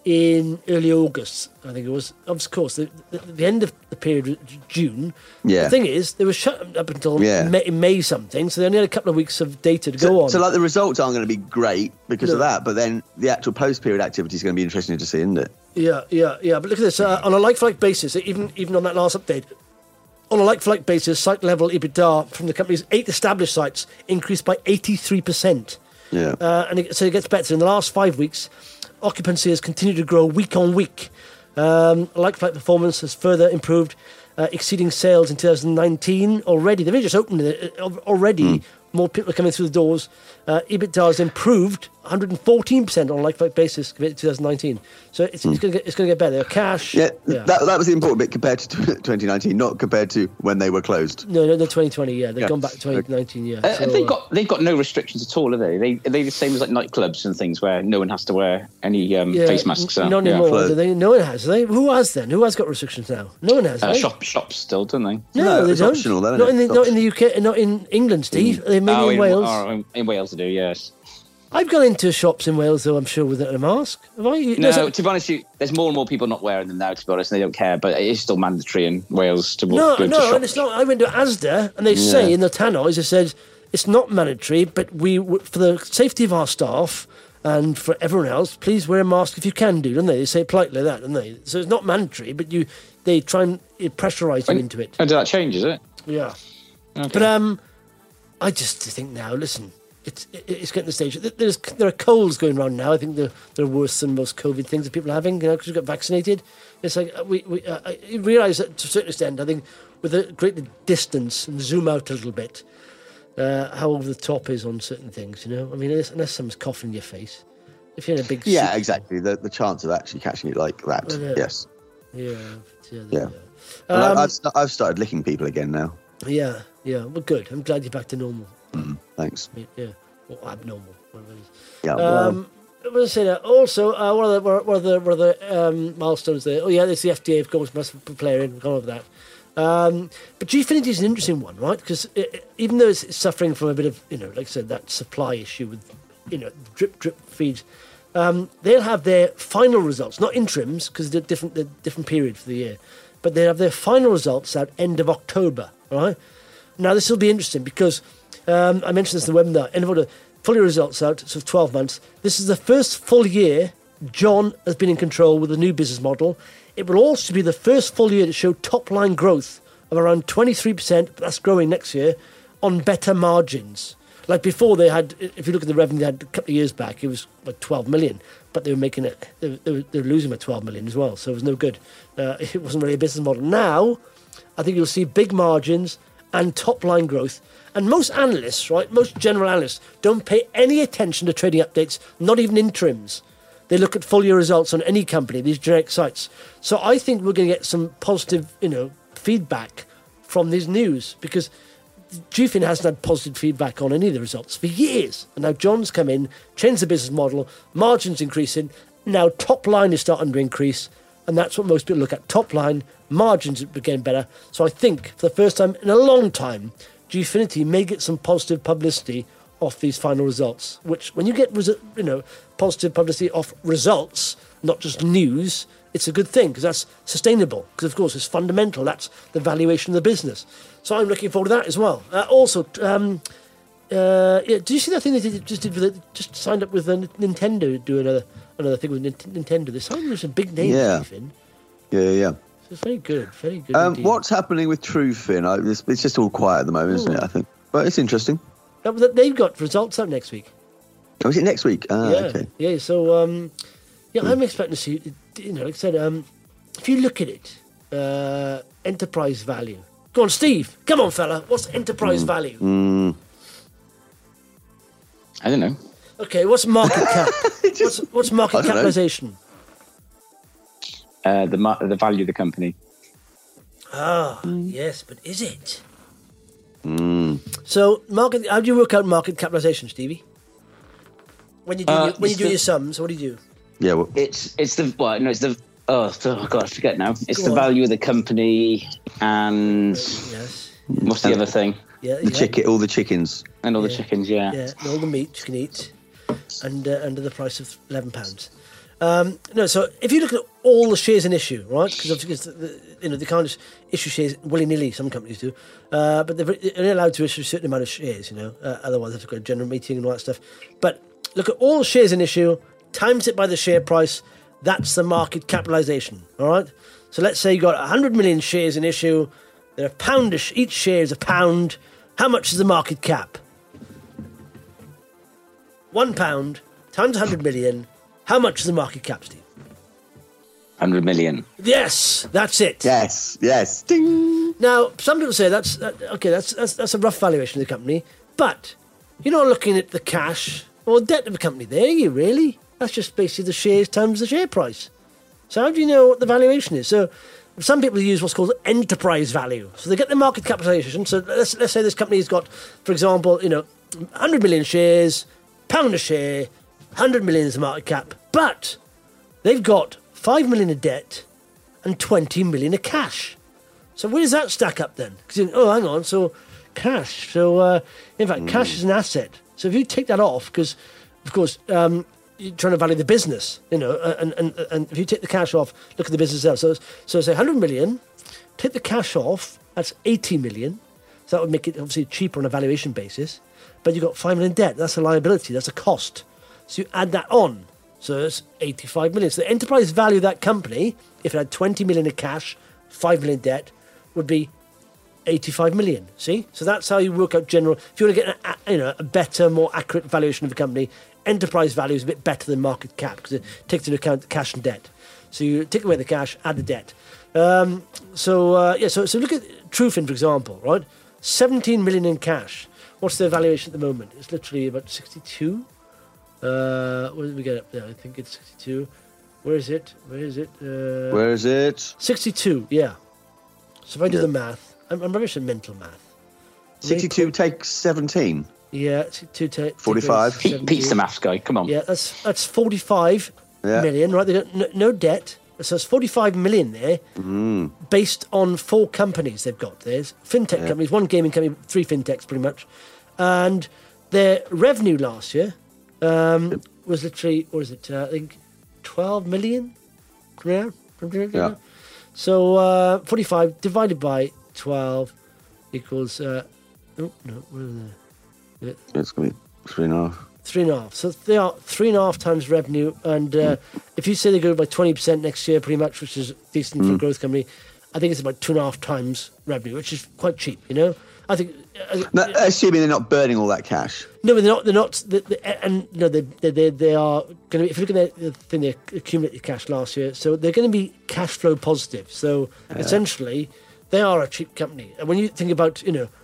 in early August, I think it was. Of course, the, the, the end of the period was June. Yeah. The thing is, they were shut up until yeah. May, May something, so they only had a couple of weeks of data to so, go on. So, like, the results aren't going to be great because no. of that, but then the actual post-period activity is going to be interesting to see, isn't it? Yeah, yeah, yeah. But look at this. Uh, on a like-for-like basis, even even on that last update. On a like-for-like basis, site-level EBITDA from the company's eight established sites increased by eighty-three percent. Yeah. Uh, and it, so it gets better. In the last five weeks, occupancy has continued to grow week on week. Um, like-for-like performance has further improved, uh, exceeding sales in two thousand nineteen already. They've just opened it already. Mm. More people are coming through the doors. Uh, EBITDA has improved one hundred fourteen percent on a like-for-like basis compared to two thousand nineteen. So it's, mm. it's going to get it's going to get better. Cash. Yeah, yeah. That, that was the important bit compared to twenty nineteen, not compared to when they were closed. No, no, no, twenty twenty. Yeah, they've yeah. gone back to twenty nineteen. Yeah, uh, so, they've uh, got they've got no restrictions at all, have they? They are they the same as like nightclubs and things where no one has to wear any um, yeah, face masks. N- not yeah. anymore. Do they? No one has. Do they? Who has then? Who has got restrictions now? No one has. Uh, right? shop shops still, don't they? No, no they it's don't. optional. Then, not, in it? the, not in the U K. Not in England, Steve. Mm. They mainly oh, in, in Wales. Oh, in, in Wales, they do. Yes. I've gone into shops in Wales, though, I'm sure, without a mask. Have I? No, no to be honest, you, there's more and more people not wearing them now, to be honest, and they don't care, but it is still mandatory in Wales to no, go into no, shops. and it's not. I went to Asda, and they yeah. say in the tannoys, it says, it's not mandatory, but we, for the safety of our staff and for everyone else, please wear a mask if you can do, don't they? They say it politely like that, don't they? So it's not mandatory, but you they try and pressurise you and, into it. And that changes it? Yeah. Okay. But um, I just think now, listen, it's it's getting to the stage. There's there are colds going around now. I think they're they're worse than most COVID things that people are having. You know, because we got vaccinated. It's like we we uh, I realise that to a certain extent. I think with a greater distance and zoom out a little bit, uh, how over the top is on certain things. You know, I mean, unless, unless someone's coughing in your face, if you're in a big yeah, suit, exactly. The the chance of actually catching it like that, uh, yes, yeah, yeah, yeah. um, I, I've st- I've started licking people again now. yeah, yeah. Well, good. I'm glad you're back to normal. Mm, thanks. Yeah, or abnormal. Whatever it is. Yeah. Well, Um, I was say that also. Uh, one of the one of the one of the um, milestones there. Oh yeah, it's the F D A, of course, must player in. Gone over that. Um, but Gfinity is an interesting one, right? Because even though it's suffering from a bit of, you know, like I said, that supply issue with, you know, drip drip feeds, um, they'll have their final results, not interims, because they're different, they're different period for the year, but they have their final results at end of October, right? Now this will be interesting because um, I mentioned this in the webinar. End of October, full year results out, so twelve months. This is the first full year John has been in control with the new business model. It will also be the first full year to show top-line growth of around twenty-three percent, but that's growing next year, on better margins. Like before, they had, if you look at the revenue they had a couple of years back, it was like twelve million, but they were making it, they were, they were, they were losing by twelve million as well, so it was no good. Uh, it wasn't really a business model. Now, I think you'll see big margins and top-line growth. And most analysts, right, most general analysts, don't pay any attention to trading updates, not even interims. They look at full year results on any company, these generic sites. So I think we're going to get some positive, you know, feedback from these news because Gfin hasn't had positive feedback on any of the results for years. And now John's come in, changed the business model, margins increasing. Now top line is starting to increase. And that's what most people look at. Top line, margins are getting better. So I think for the first time in a long time, Gfinity may get some positive publicity off these final results, which when you get, you know, positive publicity off results, not just news, it's a good thing because that's sustainable because, of course, it's fundamental. That's the valuation of the business. So I'm looking forward to that as well. Uh, also, um, uh, yeah, did you see that thing they did, just did with it, just signed up with uh, Nintendo to do another another thing with Nintendo? They signed with some big names, yeah. Even. Yeah, yeah, yeah. So it's very good, very good. Um, what's happening with Trufin? I, it's, it's just all quiet at the moment, isn't it? I think, but it's interesting. They've got results out next week. Oh, is it next week? Ah, yeah, okay. Yeah, so, um, yeah, I'm expecting to see, you know, like I said, um, if you look at it, uh, enterprise value. Go on, Steve. Come on, fella. What's enterprise mm. value? Mm. I don't know. Okay, what's market cap? what's, what's market capitalization? Uh, the mar- the value of the company. Ah, mm. yes, but is it? Mm. So, market. How do you work out market capitalization, Stevie? When you do uh, your, when you do the, your sums, what do you do? Yeah, well, it's it's the well, no, it's the oh, oh god, I forget now. It's Go the on. value of the company and yes. what's the and other thing? Yeah, the yeah. chicken, all the chickens, and all yeah. the chickens. Yeah, yeah, and all the meat you can eat, and uh, under the price of eleven pounds. Um, no, so if you look at all the shares in issue, right? Because the, you know they can't just issue shares willy nilly. Some companies do, uh, but they're only allowed to issue a certain amount of shares. You know, uh, otherwise they have to go to a general meeting and all that stuff. But look at all the shares in issue, times it by the share price. That's the market capitalization. All right. So let's say you got one hundred million shares in issue. They're a pound. Each share is a pound. How much is the market cap? One pound times one hundred million. How much is the market cap, Steve? one hundred million. Yes, that's it. Yes, yes. Ding. Now, some people say that's that, okay. That's, that's that's a rough valuation of the company, but you're not looking at the cash or debt of the company. There, are you really? That's just basically the shares times the share price. So how do you know what the valuation is? So some people use what's called enterprise value. So they get the market capitalization. So let's let's say this company's got, for example, you know, one hundred million shares, pound a share, one hundred million is the market cap, but they've got five million of debt and twenty million of cash. So where does that stack up then? Because oh, hang on, so cash. So uh, in fact, mm. cash is an asset. So if you take that off, because of course um, you're trying to value the business, you know, and, and and if you take the cash off, look at the business itself. So so say one hundred million, take the cash off, that's eighty million. So that would make it obviously cheaper on a valuation basis. But you've got five million debt. That's a liability. That's a cost. So you add that on. So it's eighty-five million. So the enterprise value of that company, if it had twenty million of cash, five million debt, would be eighty-five million. See? So that's how you work out general. If you want to get a, you know, a better, more accurate valuation of a company, enterprise value is a bit better than market cap because it takes into account cash and debt. So you take away the cash, add the debt. Um, so, uh, yeah, so, so look at Trufin, for example, right? seventeen million in cash. What's their valuation at the moment? It's literally about sixty-two. Uh, where did we get up there? I think it's sixty-two. Where is it? Where is it? Uh, Where is it? sixty-two, yeah. So if I do Yeah. the math, I'm, I'm rubbish at mental math. sixty-two takes seventeen. Yeah, sixty-two ta- forty-five. take away Pete, Pete's the seventeen. maths guy. Come on. Yeah, that's that's forty-five Yeah. million, right? They got no, no debt. So it's forty-five million there, Mm. based on four companies they've got. There's fintech Yeah. companies, one gaming company, three fintechs pretty much. And their revenue last year um, was literally, what is it, uh, I think twelve million? Yeah. Yeah. So uh, forty-five divided by twelve equals, uh, oh, no, what are the, It's going to be three and a half. Three and a half. So they are three and a half times revenue. And uh, if you say they go by twenty percent next year, pretty much, which is decent for a growth company, I think it's about two and a half times revenue, which is quite cheap, you know? I think. Uh, No, assuming they're not burning all that cash. no, but they're not. They're not. They, they, and no, they they they, they are going to be. If you look at the thing, they accumulated cash last year, so they're going to be cash flow positive. So essentially, they are a cheap company. And when you think about, you know,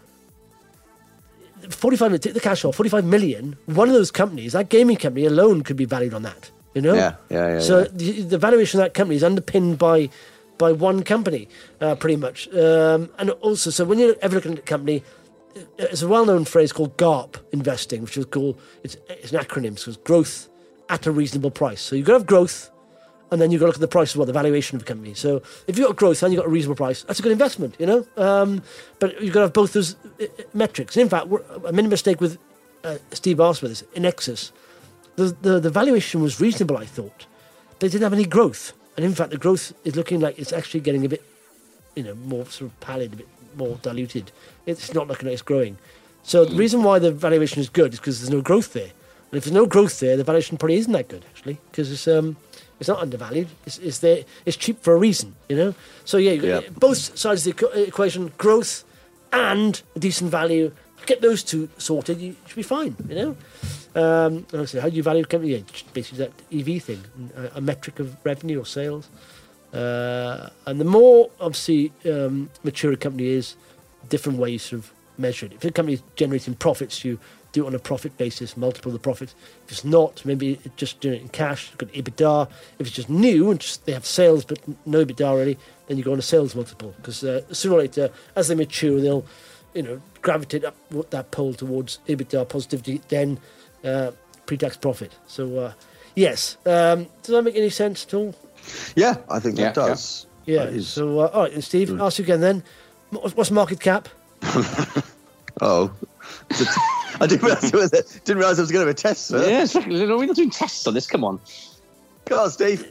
forty-five, take the cash off, forty-five million. One of those companies, that gaming company alone, could be valued on that. You know. Yeah, yeah, yeah. So yeah. the, the valuation of that company is underpinned by by one company, uh, pretty much. Um, and also, so when you're ever looking at a company, it's a well-known phrase called GARP investing, which is called, it's, it's an acronym, so it's growth at a reasonable price. So you've got to have growth, and then you've got to look at the price as well, the valuation of the company. So if you've got growth and you've got a reasonable price, that's a good investment, you know? Um, but you've got to have both those uh, metrics. And in fact, we're- I made a mistake with uh, Steve asked with this, in Nexus. The, the, the valuation was reasonable, I thought. They didn't have any growth. And in fact, the growth is looking like it's actually getting a bit, you know, more sort of pallid, a bit more diluted. It's not looking like it's growing. So the reason why the valuation is good is because there's no growth there. And if there's no growth there, the valuation probably isn't that good, actually, because it's um it's not undervalued. It's it's there. It's cheap for a reason, you know. So yeah, you Yeah. both sides of the equ- equation, growth and a decent value. Get those two sorted, you should be fine, you know. Um, and I say, how do you value a company? Yeah, just basically that E V thing, a, a metric of revenue or sales. Uh, and the more, obviously, um, mature a company is, different ways of measure it. If a company is generating profits, you do it on a profit basis, multiple the profits. If it's not, maybe it's just doing it in cash, you've got EBITDA. If it's just new and just they have sales but no EBITDA already, then you go on a sales multiple. Because uh, sooner or later, as they mature, they'll, you know, gravitate up that pole towards EBITDA positivity, then uh, pre-tax profit. So, uh, yes. Um, does that make any sense at all? Yeah, I think that Yeah, does. Yeah. That is- So, uh, all right, then, Steve, ask you again then. What's what's market cap? Oh. I didn't realise, it was a, didn't realise I was going to have a test, sir. Yeah, it's like, we're not doing tests on this. Come on. Come on, Steve.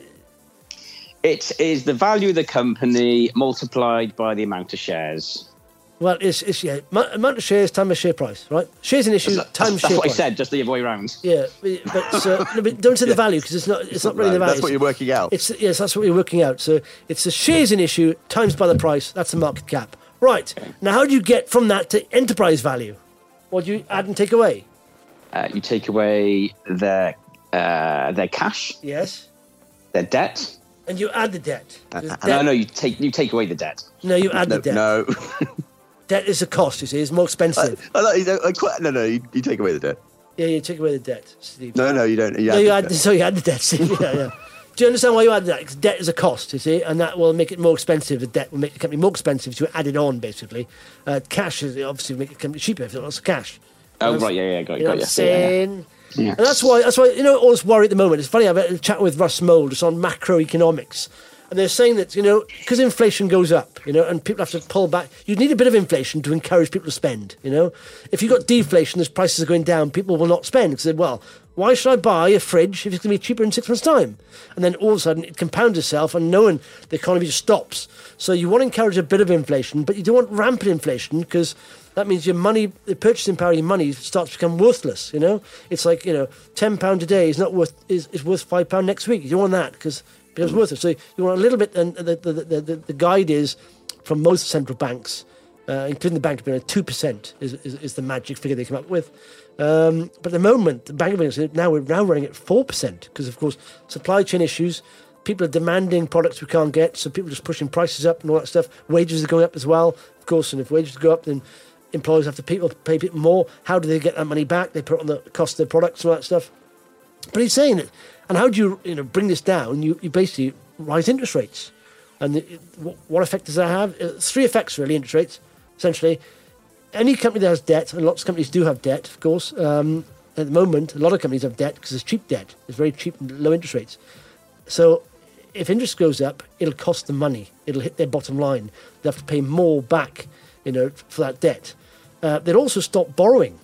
It is the value of the company multiplied by the amount of shares. Well, it's, it's yeah, mu- amount of shares times share price, right? Shares in issue That's, times that's share what I price. said, just the other way around. Yeah, but, uh, no, but don't say the value because it's not. It's, not really the value. That's what you're working out. It's yes, that's what we're working out. So it's the shares in issue times by the price. That's the market cap. Right. Now, how do you get from that to enterprise value? What do you add and take away? Uh, you take away their uh, their cash, Yes. their debt. And you add the debt. There's Uh, debt. No, no, you take you take away the debt. No, you add no, the debt. no. Debt is a cost, you see. It's more I, expensive. I, like- you don't- I quite, no, no, you, you take away the debt. yeah, you take away the debt, Steve. No, no, you don't. You No, add you the add, debt. so you add the debt, Steve. Yeah, yeah. Do you understand why you add that? Because debt is a cost, you see, and that will make it more expensive. The debt will make the company more expensive to add it on, basically. Uh, cash is obviously make the company cheaper if it's lots of cash. Oh, You know, right, yeah, yeah, got, You know got what I'm you. Yeah, yeah. saying? Yeah. And that's why, that's why, you know, all this worry at the moment. It's funny, I've had a chat with Russ Mould just on macroeconomics. And they're saying that, you know, because inflation goes up, you know, and people have to pull back, you need a bit of inflation to encourage people to spend, you know. If you've got deflation, as prices are going down, people will not spend because they well, why should I buy a fridge if it's going to be cheaper in six months' time? And then all of a sudden it compounds itself and knowing the economy just stops. So you want to encourage a bit of inflation, but you don't want rampant inflation because that means your money, the purchasing power of your money starts to become worthless, you know. It's like, you know, ten pounds a day is not worth, is, is worth five pounds next week. You don't want that because it becomes worthless. So you want a little bit, and the, the, the, the, the guide is from most central banks, uh, including the Bank of England, two percent is, is, is the magic figure they come up with. Um, but at the moment, the Bank of England, now we're now running at four percent because, of course, supply chain issues, people are demanding products we can't get, so people are just pushing prices up and all that stuff. Wages are going up as well, of course, and if wages go up, then employers have to pay, pay people more. How do they get that money back? They put it on the cost of their products and all that stuff. But he's saying that, and how do you, you know, bring this down? You, you basically rise interest rates. And the, what, what effect does that have? It's three effects, really, interest rates, essentially. Any company that has debt, and lots of companies do have debt, of course, um, at the moment, a lot of companies have debt because it's cheap debt. It's very cheap and low interest rates. So if interest goes up, it'll cost them money. It'll hit their bottom line. They'll have to pay more back, you know, for that debt. Uh, they'll also stop borrowing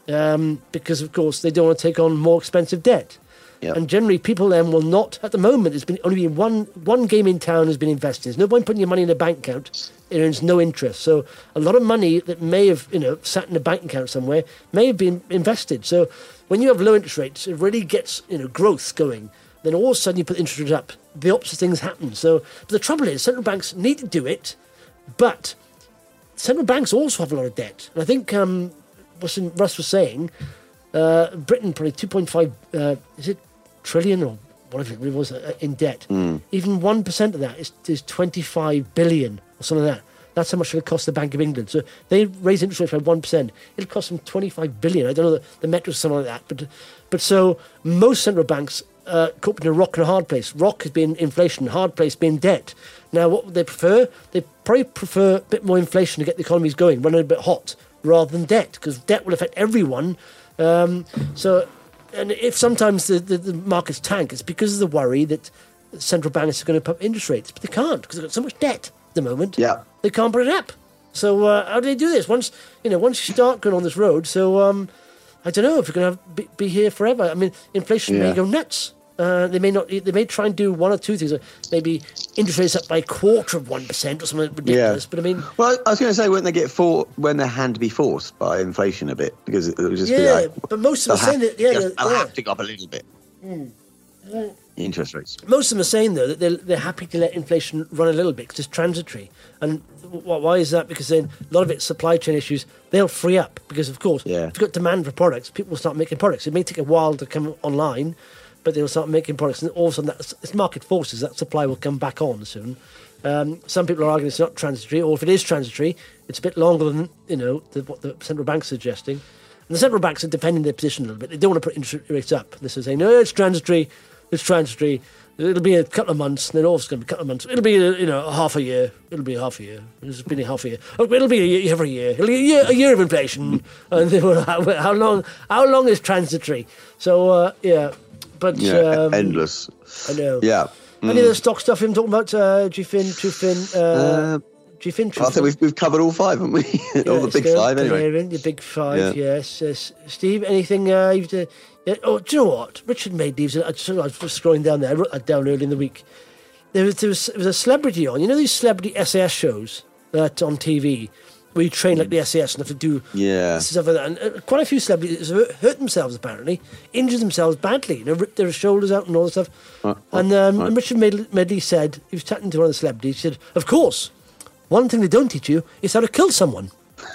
um, because, of course, they don't want to take on more expensive debt. Yep. And generally, people then will not. At the moment, there's been only been one one game in town has been invested. There's no point putting your money in a bank account. It earns no interest. So a lot of money that may have, you know, sat in a bank account somewhere may have been invested. So when you have low interest rates, it really gets, you know, growth going. Then all of a sudden you put interest rates up. The opposite things happen. So but the trouble is, central banks need to do it, but central banks also have a lot of debt. And I think um, what Russ was saying, uh, Britain probably two point five. Uh, is it? Trillion or whatever it was uh, in debt. Mm. Even one percent of that is, is twenty-five billion or something like that. That's how much it'll cost the Bank of England. So they raise interest rates by one percent. It'll cost them twenty-five billion. I don't know the, the metrics or something like that. But but so most central banks uh, caught between a rock and a hard place. Rock has been inflation, hard place being debt. Now what would they prefer? They probably prefer a bit more inflation to get the economies going, running a bit hot, rather than debt, because debt will affect everyone. Um, so... And if sometimes the, the, the markets tank, it's because of the worry that central banks are going to pump interest rates. But they can't because they've got so much debt at the moment. Yeah. They can't put it up. So uh, how do they do this? Once you know, once you start going on this road, so um, I don't know if you're going to have, be, be here forever. I mean, inflation yeah. may go nuts. Uh, they may not. They may try and do one or two things. Maybe interest rates up by a quarter of one percent or something ridiculous. Yeah. But I mean, well, I was going to say, wouldn't they get for when their hand to be forced by inflation a bit because it would just yeah, be like, but most of them are saying that. Yeah, they'll yeah. have to go up a little bit. Mm. Mm. Interest rates. Most of them are saying though that they're they're happy to let inflation run a little bit because it's transitory. And why is that? Because then a lot of it's supply chain issues. They'll free up because, of course, yeah. if you've got demand for products, people will start making products. It may take a while to come online, but they'll start making products, and all of a sudden, that, it's market forces. That supply will come back on soon. Um, some people are arguing it's not transitory, or if it is transitory, it's a bit longer than you know the, what the central bank's suggesting. And the central banks are defending their position a little bit. They don't want to put interest rates up. They're saying, no, it's transitory, it's transitory. It'll be a couple of months, and then also going to be a couple of months. It'll be a, you know a half a year. It'll be a half a year. It's been a half a year. It'll be a year, every year. It'll be a year, a year of inflation. And they will, how, how long? How long is transitory? So uh, yeah. But, yeah, um, endless. I know. Yeah. Mm. Any other stock stuff I'm talking about? Uh, G Fin, Trufin, uh, uh, G Fin, Trufin. I think we've, we've covered all five, haven't we? Yeah, all the big still, five, anyway. Hearing, the big five, yeah. yes. yes. Steve, anything uh, you've done? Yeah. Oh, do you know what? Richard made these. I, just, I was just scrolling down there. I wrote that down early in the week. There was, there was, there was a celebrity on. You know these celebrity S A S shows that on T V? Where you train like the S A S and have to do yeah. stuff like that. And uh, quite a few celebrities have hurt themselves, apparently, injured themselves badly, you know, ripped their shoulders out and all this stuff. Uh, uh, and, um, uh, and Richard Medley said, he was chatting to one of the celebrities, he said, of course, one thing they don't teach you is how to kill someone.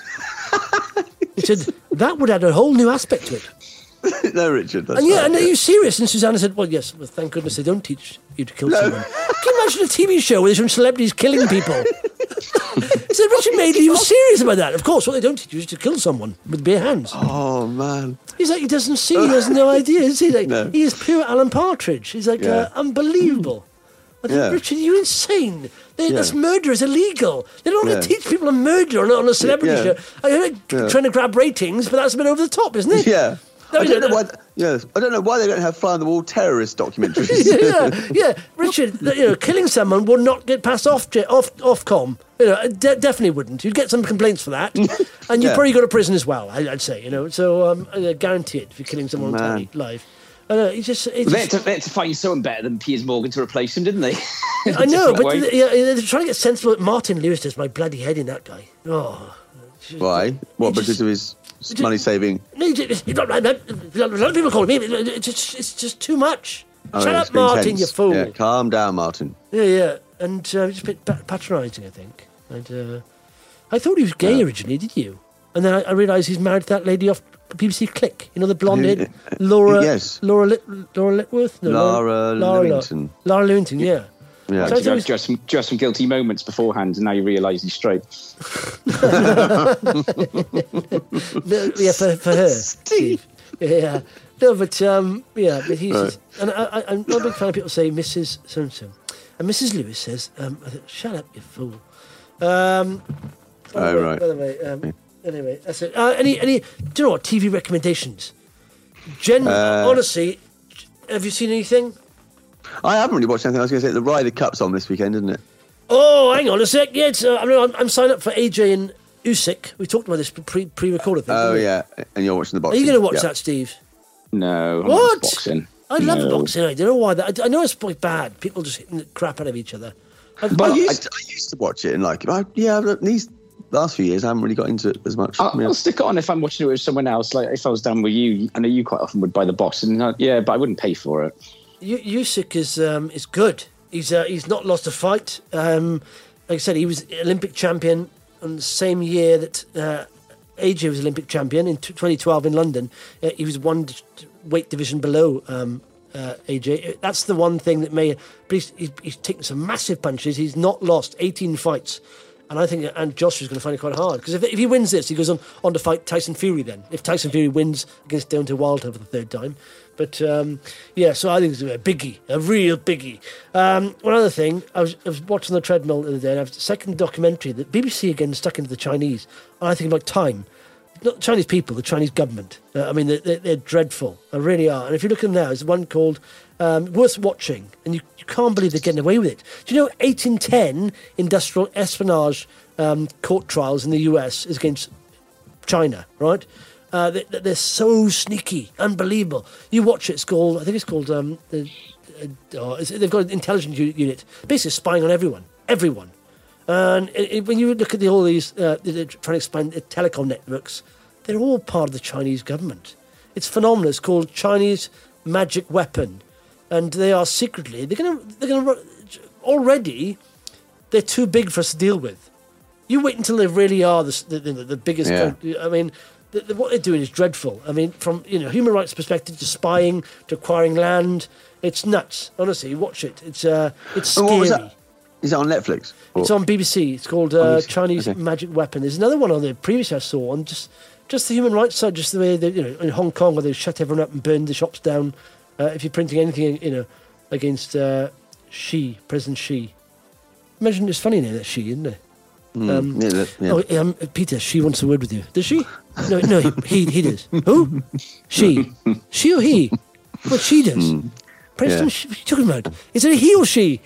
He said, that would add a whole new aspect to it. No, Richard. That's and yeah, right, and yeah. are you serious? And Susanna said, well, yes, well, thank goodness they don't teach you to kill no. someone. Can you imagine a T V show where there's some celebrities killing people? So Richard Madeley was serious about that. Of course, what they don't teach you is to kill someone with bare hands. Oh, man. He's like, he doesn't see, he has no idea. Is he? Like, no. he is pure Alan Partridge. He's like, yeah. uh, unbelievable. I think, yeah. Richard, you're insane. They, yeah. This murder is illegal. They don't want to yeah. teach people a murder on, on a celebrity yeah. show. I know, yeah. trying to grab ratings, but that's a bit over the top, isn't it? Yeah. No, I don't no, know why. Yeah, I don't know why they don't have fly on the wall terrorist documentaries. yeah, yeah, Richard. You know, killing someone would not get passed off off Ofcom. You know, de- definitely wouldn't. You'd get some complaints for that, and you'd yeah. probably go to prison as well. I, I'd say, you know. So um, I guarantee it if you're killing someone on telly live. I know. He just. He they, just had to, they had to find someone better than Piers Morgan to replace him, didn't they? I know, but they, yeah, they're trying to get sensible. Martin Lewis does my bloody head in that guy. Oh. Why? What? Because just, of his money saving? No, a lot of people call me. It's just, it's just too much. Oh, Shut yeah, up, Martin, intense. you fool. Yeah, calm down, Martin. Yeah, yeah, and uh, just a bit patronising, I think. And uh, I thought he was gay No. originally, did you? And then I, I realised he's married to that lady off B B C Click. You know, the blonde Who- head? Laura, yes. Laura, Lit, Laura Litworth? No, Laura Lewington. Laura Lewington, yeah. Yeah. So I thought You it had was- just some, just some guilty moments beforehand, and now you realise he's straight. No, yeah, for, for her. Steve. Yeah. No, but, um, yeah, but he's... Right. And I, I, I'm not a big fan of people say Missus So-and-so. And Missus Lewis says, um, I thought, shut up, you fool. Um, by the Oh, way- right. By the way, um, anyway, that's it. Uh, any, any, do you know what, T V recommendations? Gen- Uh, honestly, have you seen anything? I haven't really watched anything. I was going to say the Ryder Cup's on this weekend, isn't it? Oh, hang on a sec. Yeah, it's, uh, I mean, I'm, I'm signed up for A J and Usyk. We talked about this pre pre recorded thing. Oh didn't we? yeah, and you're watching the Are boxing. you going to watch yeah. that, Steve? No, I'm What? not boxing. I love No. boxing. I don't know why. That I, I know it's quite bad. People just hitting the crap out of each other. I've, I I- used, I used to watch it and like it. I, yeah, but these last few years I haven't really got into it as much. I'll, yeah. I'll stick it on if I'm watching it with someone else. Like if I was down with you, I know you quite often would buy the box, and uh, yeah, but I wouldn't pay for it. U- Usyk is um, is good. He's uh, he's not lost a fight. Um, like I said, he was Olympic champion on the same year that uh, A J was Olympic champion in t- twenty twelve in London. Uh, he was one d- weight division below um, uh, A J. That's the one thing that may. But he's, he's, he's taken some massive punches. He's not lost eighteen fights. And I think and Joshua's going to find it quite hard because if, if he wins this, he goes on, on to fight Tyson Fury then. If Tyson Fury wins against Deontay Wilder for the third time. But, um, yeah, so I think it's a biggie, a real biggie. Um, one other thing, I was, I was watching the treadmill the other day and I have a second documentary that B B C again stuck into the Chinese. And I think about time. Not the Chinese people, the Chinese government. Uh, I mean, they're, they're, they're dreadful. They really are. And if you look at them now, there's one called um, Worth Watching. And you, you can't believe they're getting away with it. Do you know eight in ten industrial espionage um, court trials in the U S is against China, right? Uh, they, they're so sneaky, unbelievable. You watch it, it's called, I think it's called, um, the, uh, oh, it's, they've got an intelligence u- unit, basically spying on everyone, everyone. And it, it, when you look at the, all these, uh, they're trying to expand the telecom networks, they're all part of the Chinese government. It's phenomenal. It's called Chinese Magic Weapon. And they are secretly, they're going to, they're going to, already, they're too big for us to deal with. You wait until they really are the, the, the, the biggest, Yeah. country. I mean, the, the, what they're doing is dreadful. I mean, from, you know, human rights perspective to spying to acquiring land, it's nuts. Honestly, watch it. It's, uh, it's And scary. what was that? Is it on Netflix? Or- It's on B B C. It's called uh, B B C, Chinese okay. Magic Weapon. There's another one on there previously I saw on just just the human rights side, just the way they, you know, in Hong Kong where they shut everyone up and burn the shops down. Uh, if you're printing anything, you know, against uh, Xi, President Xi. Imagine it's funny now that Xi, isn't it? Um, yeah, that- yeah. Oh, um, Peter, she wants a word with you. Does she? No, no, he he does. Who? She. She or he? What she does? Preston, Yeah. sh- what are you talking about? Is it a he or she?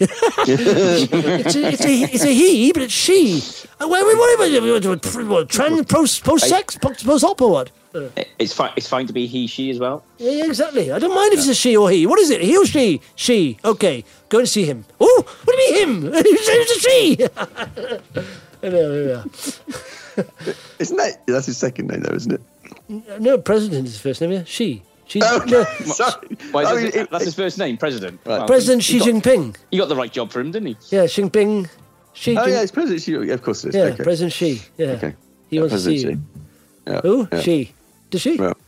it's, a, it's, a, it's a he, but it's she. Uh, what, what, what, what, what, trans, post, post-sex, post, post-op or what? Uh, It's fine. It's fine to be he, she as well. yeah, yeah, exactly. I don't mind if it's a she or he. What is it? He or she? She. Okay, go and see him. Oh, what do you mean him? It's a she. I know, yeah. Isn't that that's his second name though, isn't it? No, president is his first name, yeah? She. She. Oh, no, sorry. Why, I is mean, it- it- that's his first name, President. Right. Well, President he Xi got- Jinping. He got the right job for him, didn't he? Yeah, Xi Jinping. Xi Oh Jin- yeah, it's President Xi. Yeah, of course it is. yeah, okay. President Xi. Yeah. Okay. He Yeah, wants to see President you. Xi. Yeah. Who? Yeah. She. Does she? Well,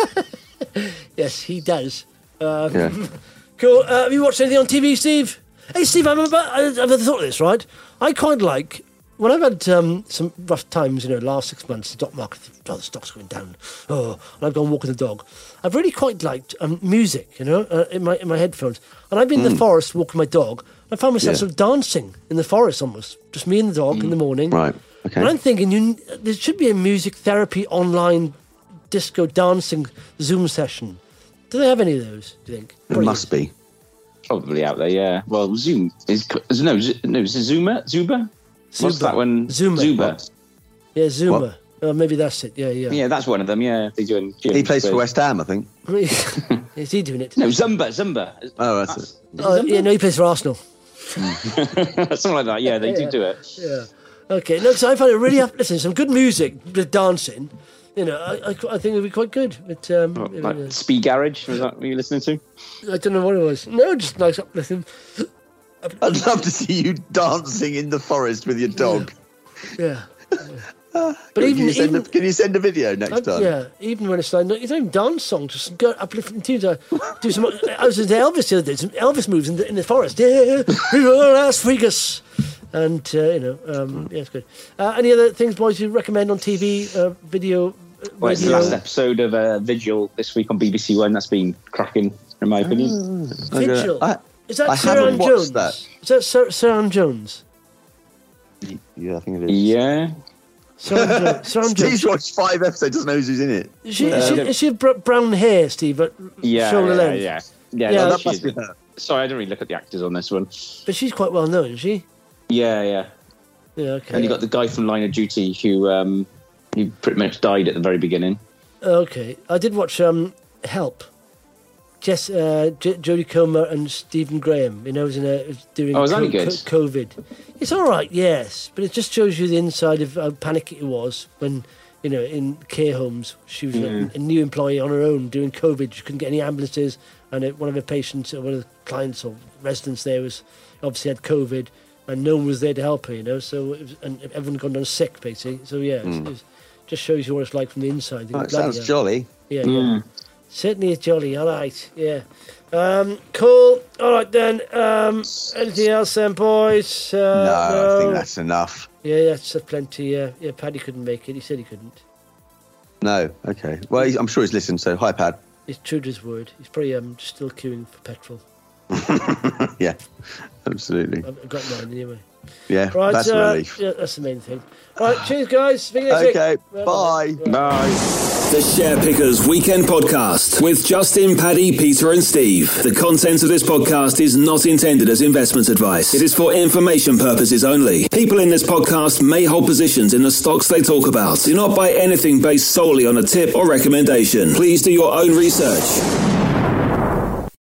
Yes, he does. Uh, yeah. Cool. Uh, have you watched anything on T V, Steve? Hey, Steve, I'm about, I've never thought of this, right? I quite like, when I've had um, some rough times, you know, last six months, the stock market, oh, the stock's going down, oh, and I've gone walking the dog. I've really quite liked um, music, you know, uh, in my in my headphones. And I've been in the forest walking my dog. I found myself Yeah. sort of dancing in the forest almost, just me and the dog in the morning. Right. Okay. And I'm thinking you, there should be a music therapy online disco dancing Zoom session. Do they have any of those, do you think? There must be. Probably out there, yeah. Well, Zoom is no, Z- no, is it Zuma? Zuba? What's Zuba. that one? Zuma. Zuba. Yeah, Zuma. What? Oh, maybe that's it. Yeah, yeah. Yeah, that's one of them. Yeah, they do. in He plays for gyms. West Ham, I think. Is he doing it? No, Zumba, Zumba. Oh, that's it. Is it Oh, Zumba? yeah, no, he plays for Arsenal. Something like that. Yeah, they Yeah. do do it. Yeah. Okay. No, so I find it really uplifting. Some good music, with dancing. You know, I, I, I think it'd be quite good. But um, What, you like know, Speed Garage. Was that what you listening to? I don't know what it was. No, just nice uplifting. I'd love to see you dancing in the forest with your dog. Yeah. But can, even, you send even a, can you send a video next uh, time? yeah, even when it's like you don't even dance songs, just go uplifting tunes. Uh, do some. I was into Elvis the other day. Some Elvis moves in the, in the forest. Yeah, Las Vegas, and uh, you know, um, yeah, it's good. Uh, any other things, boys, you recommend on T V, uh, video? Well, it's the radio? last episode of uh, Vigil this week on B B C One. That's been cracking, in my opinion. Vigil. I, Is that I Sir haven't Anne watched Jones? that. Is that Sir, Sir Anne Jones? Yeah, I think it is. Yeah. Sir Anne Jones. Sir Anne Steve's Jones. watched five episodes, doesn't know who's in it. Is she, is Uh, she, is she br- brown hair, Steve, but Yeah, shoulder yeah, length? yeah. Yeah, Yeah, no, that she must be is. her. Sorry, I didn't really look at the actors on this one. But she's quite well known, isn't she? Yeah, yeah. Yeah, okay. And you got the guy from Line of Duty who um, he pretty much died at the very beginning. Okay. I did watch um, Help. Jess, uh, J- Jodie Comer and Stephen Graham. You know, was in a was doing Oh, was that co- any good? co- COVID. It's all right, yes, but it just shows you the inside of how panicky it was when, you know, in care homes she was a, a new employee on her own doing COVID. She couldn't get any ambulances, and it, one of her patients, or one of the clients or residents there was obviously had COVID, and no one was there to help her. You know, so it was, and everyone had gone down sick basically. So yeah, it was, it was, just shows you what it's like from the inside. Oh, it Bloody sounds hell. jolly. Yeah, yeah. Certainly it's jolly, all right, yeah. Um, cool, all right then. Um, anything else then, boys? Uh, no, I think that's enough. Yeah, that's plenty, yeah. Yeah, Paddy couldn't make it, he said he couldn't. No, okay. Well, he's, I'm sure he's listened, so hi, Pad. He's true to his word. He's probably um, still queuing for petrol. Yeah, absolutely. I've I've got mine anyway. Yeah, Right, that's a uh, relief. yeah, that's the main thing. All right, cheers, guys. Speak next week. Okay, Bye-bye. bye. Bye. The Share Pickers Weekend Podcast with Justin, Paddy, Peter and Steve. The content of this podcast is not intended as investment advice. It is for information purposes only. People in this podcast may hold positions in the stocks they talk about. Do not buy anything based solely on a tip or recommendation. Please do your own research.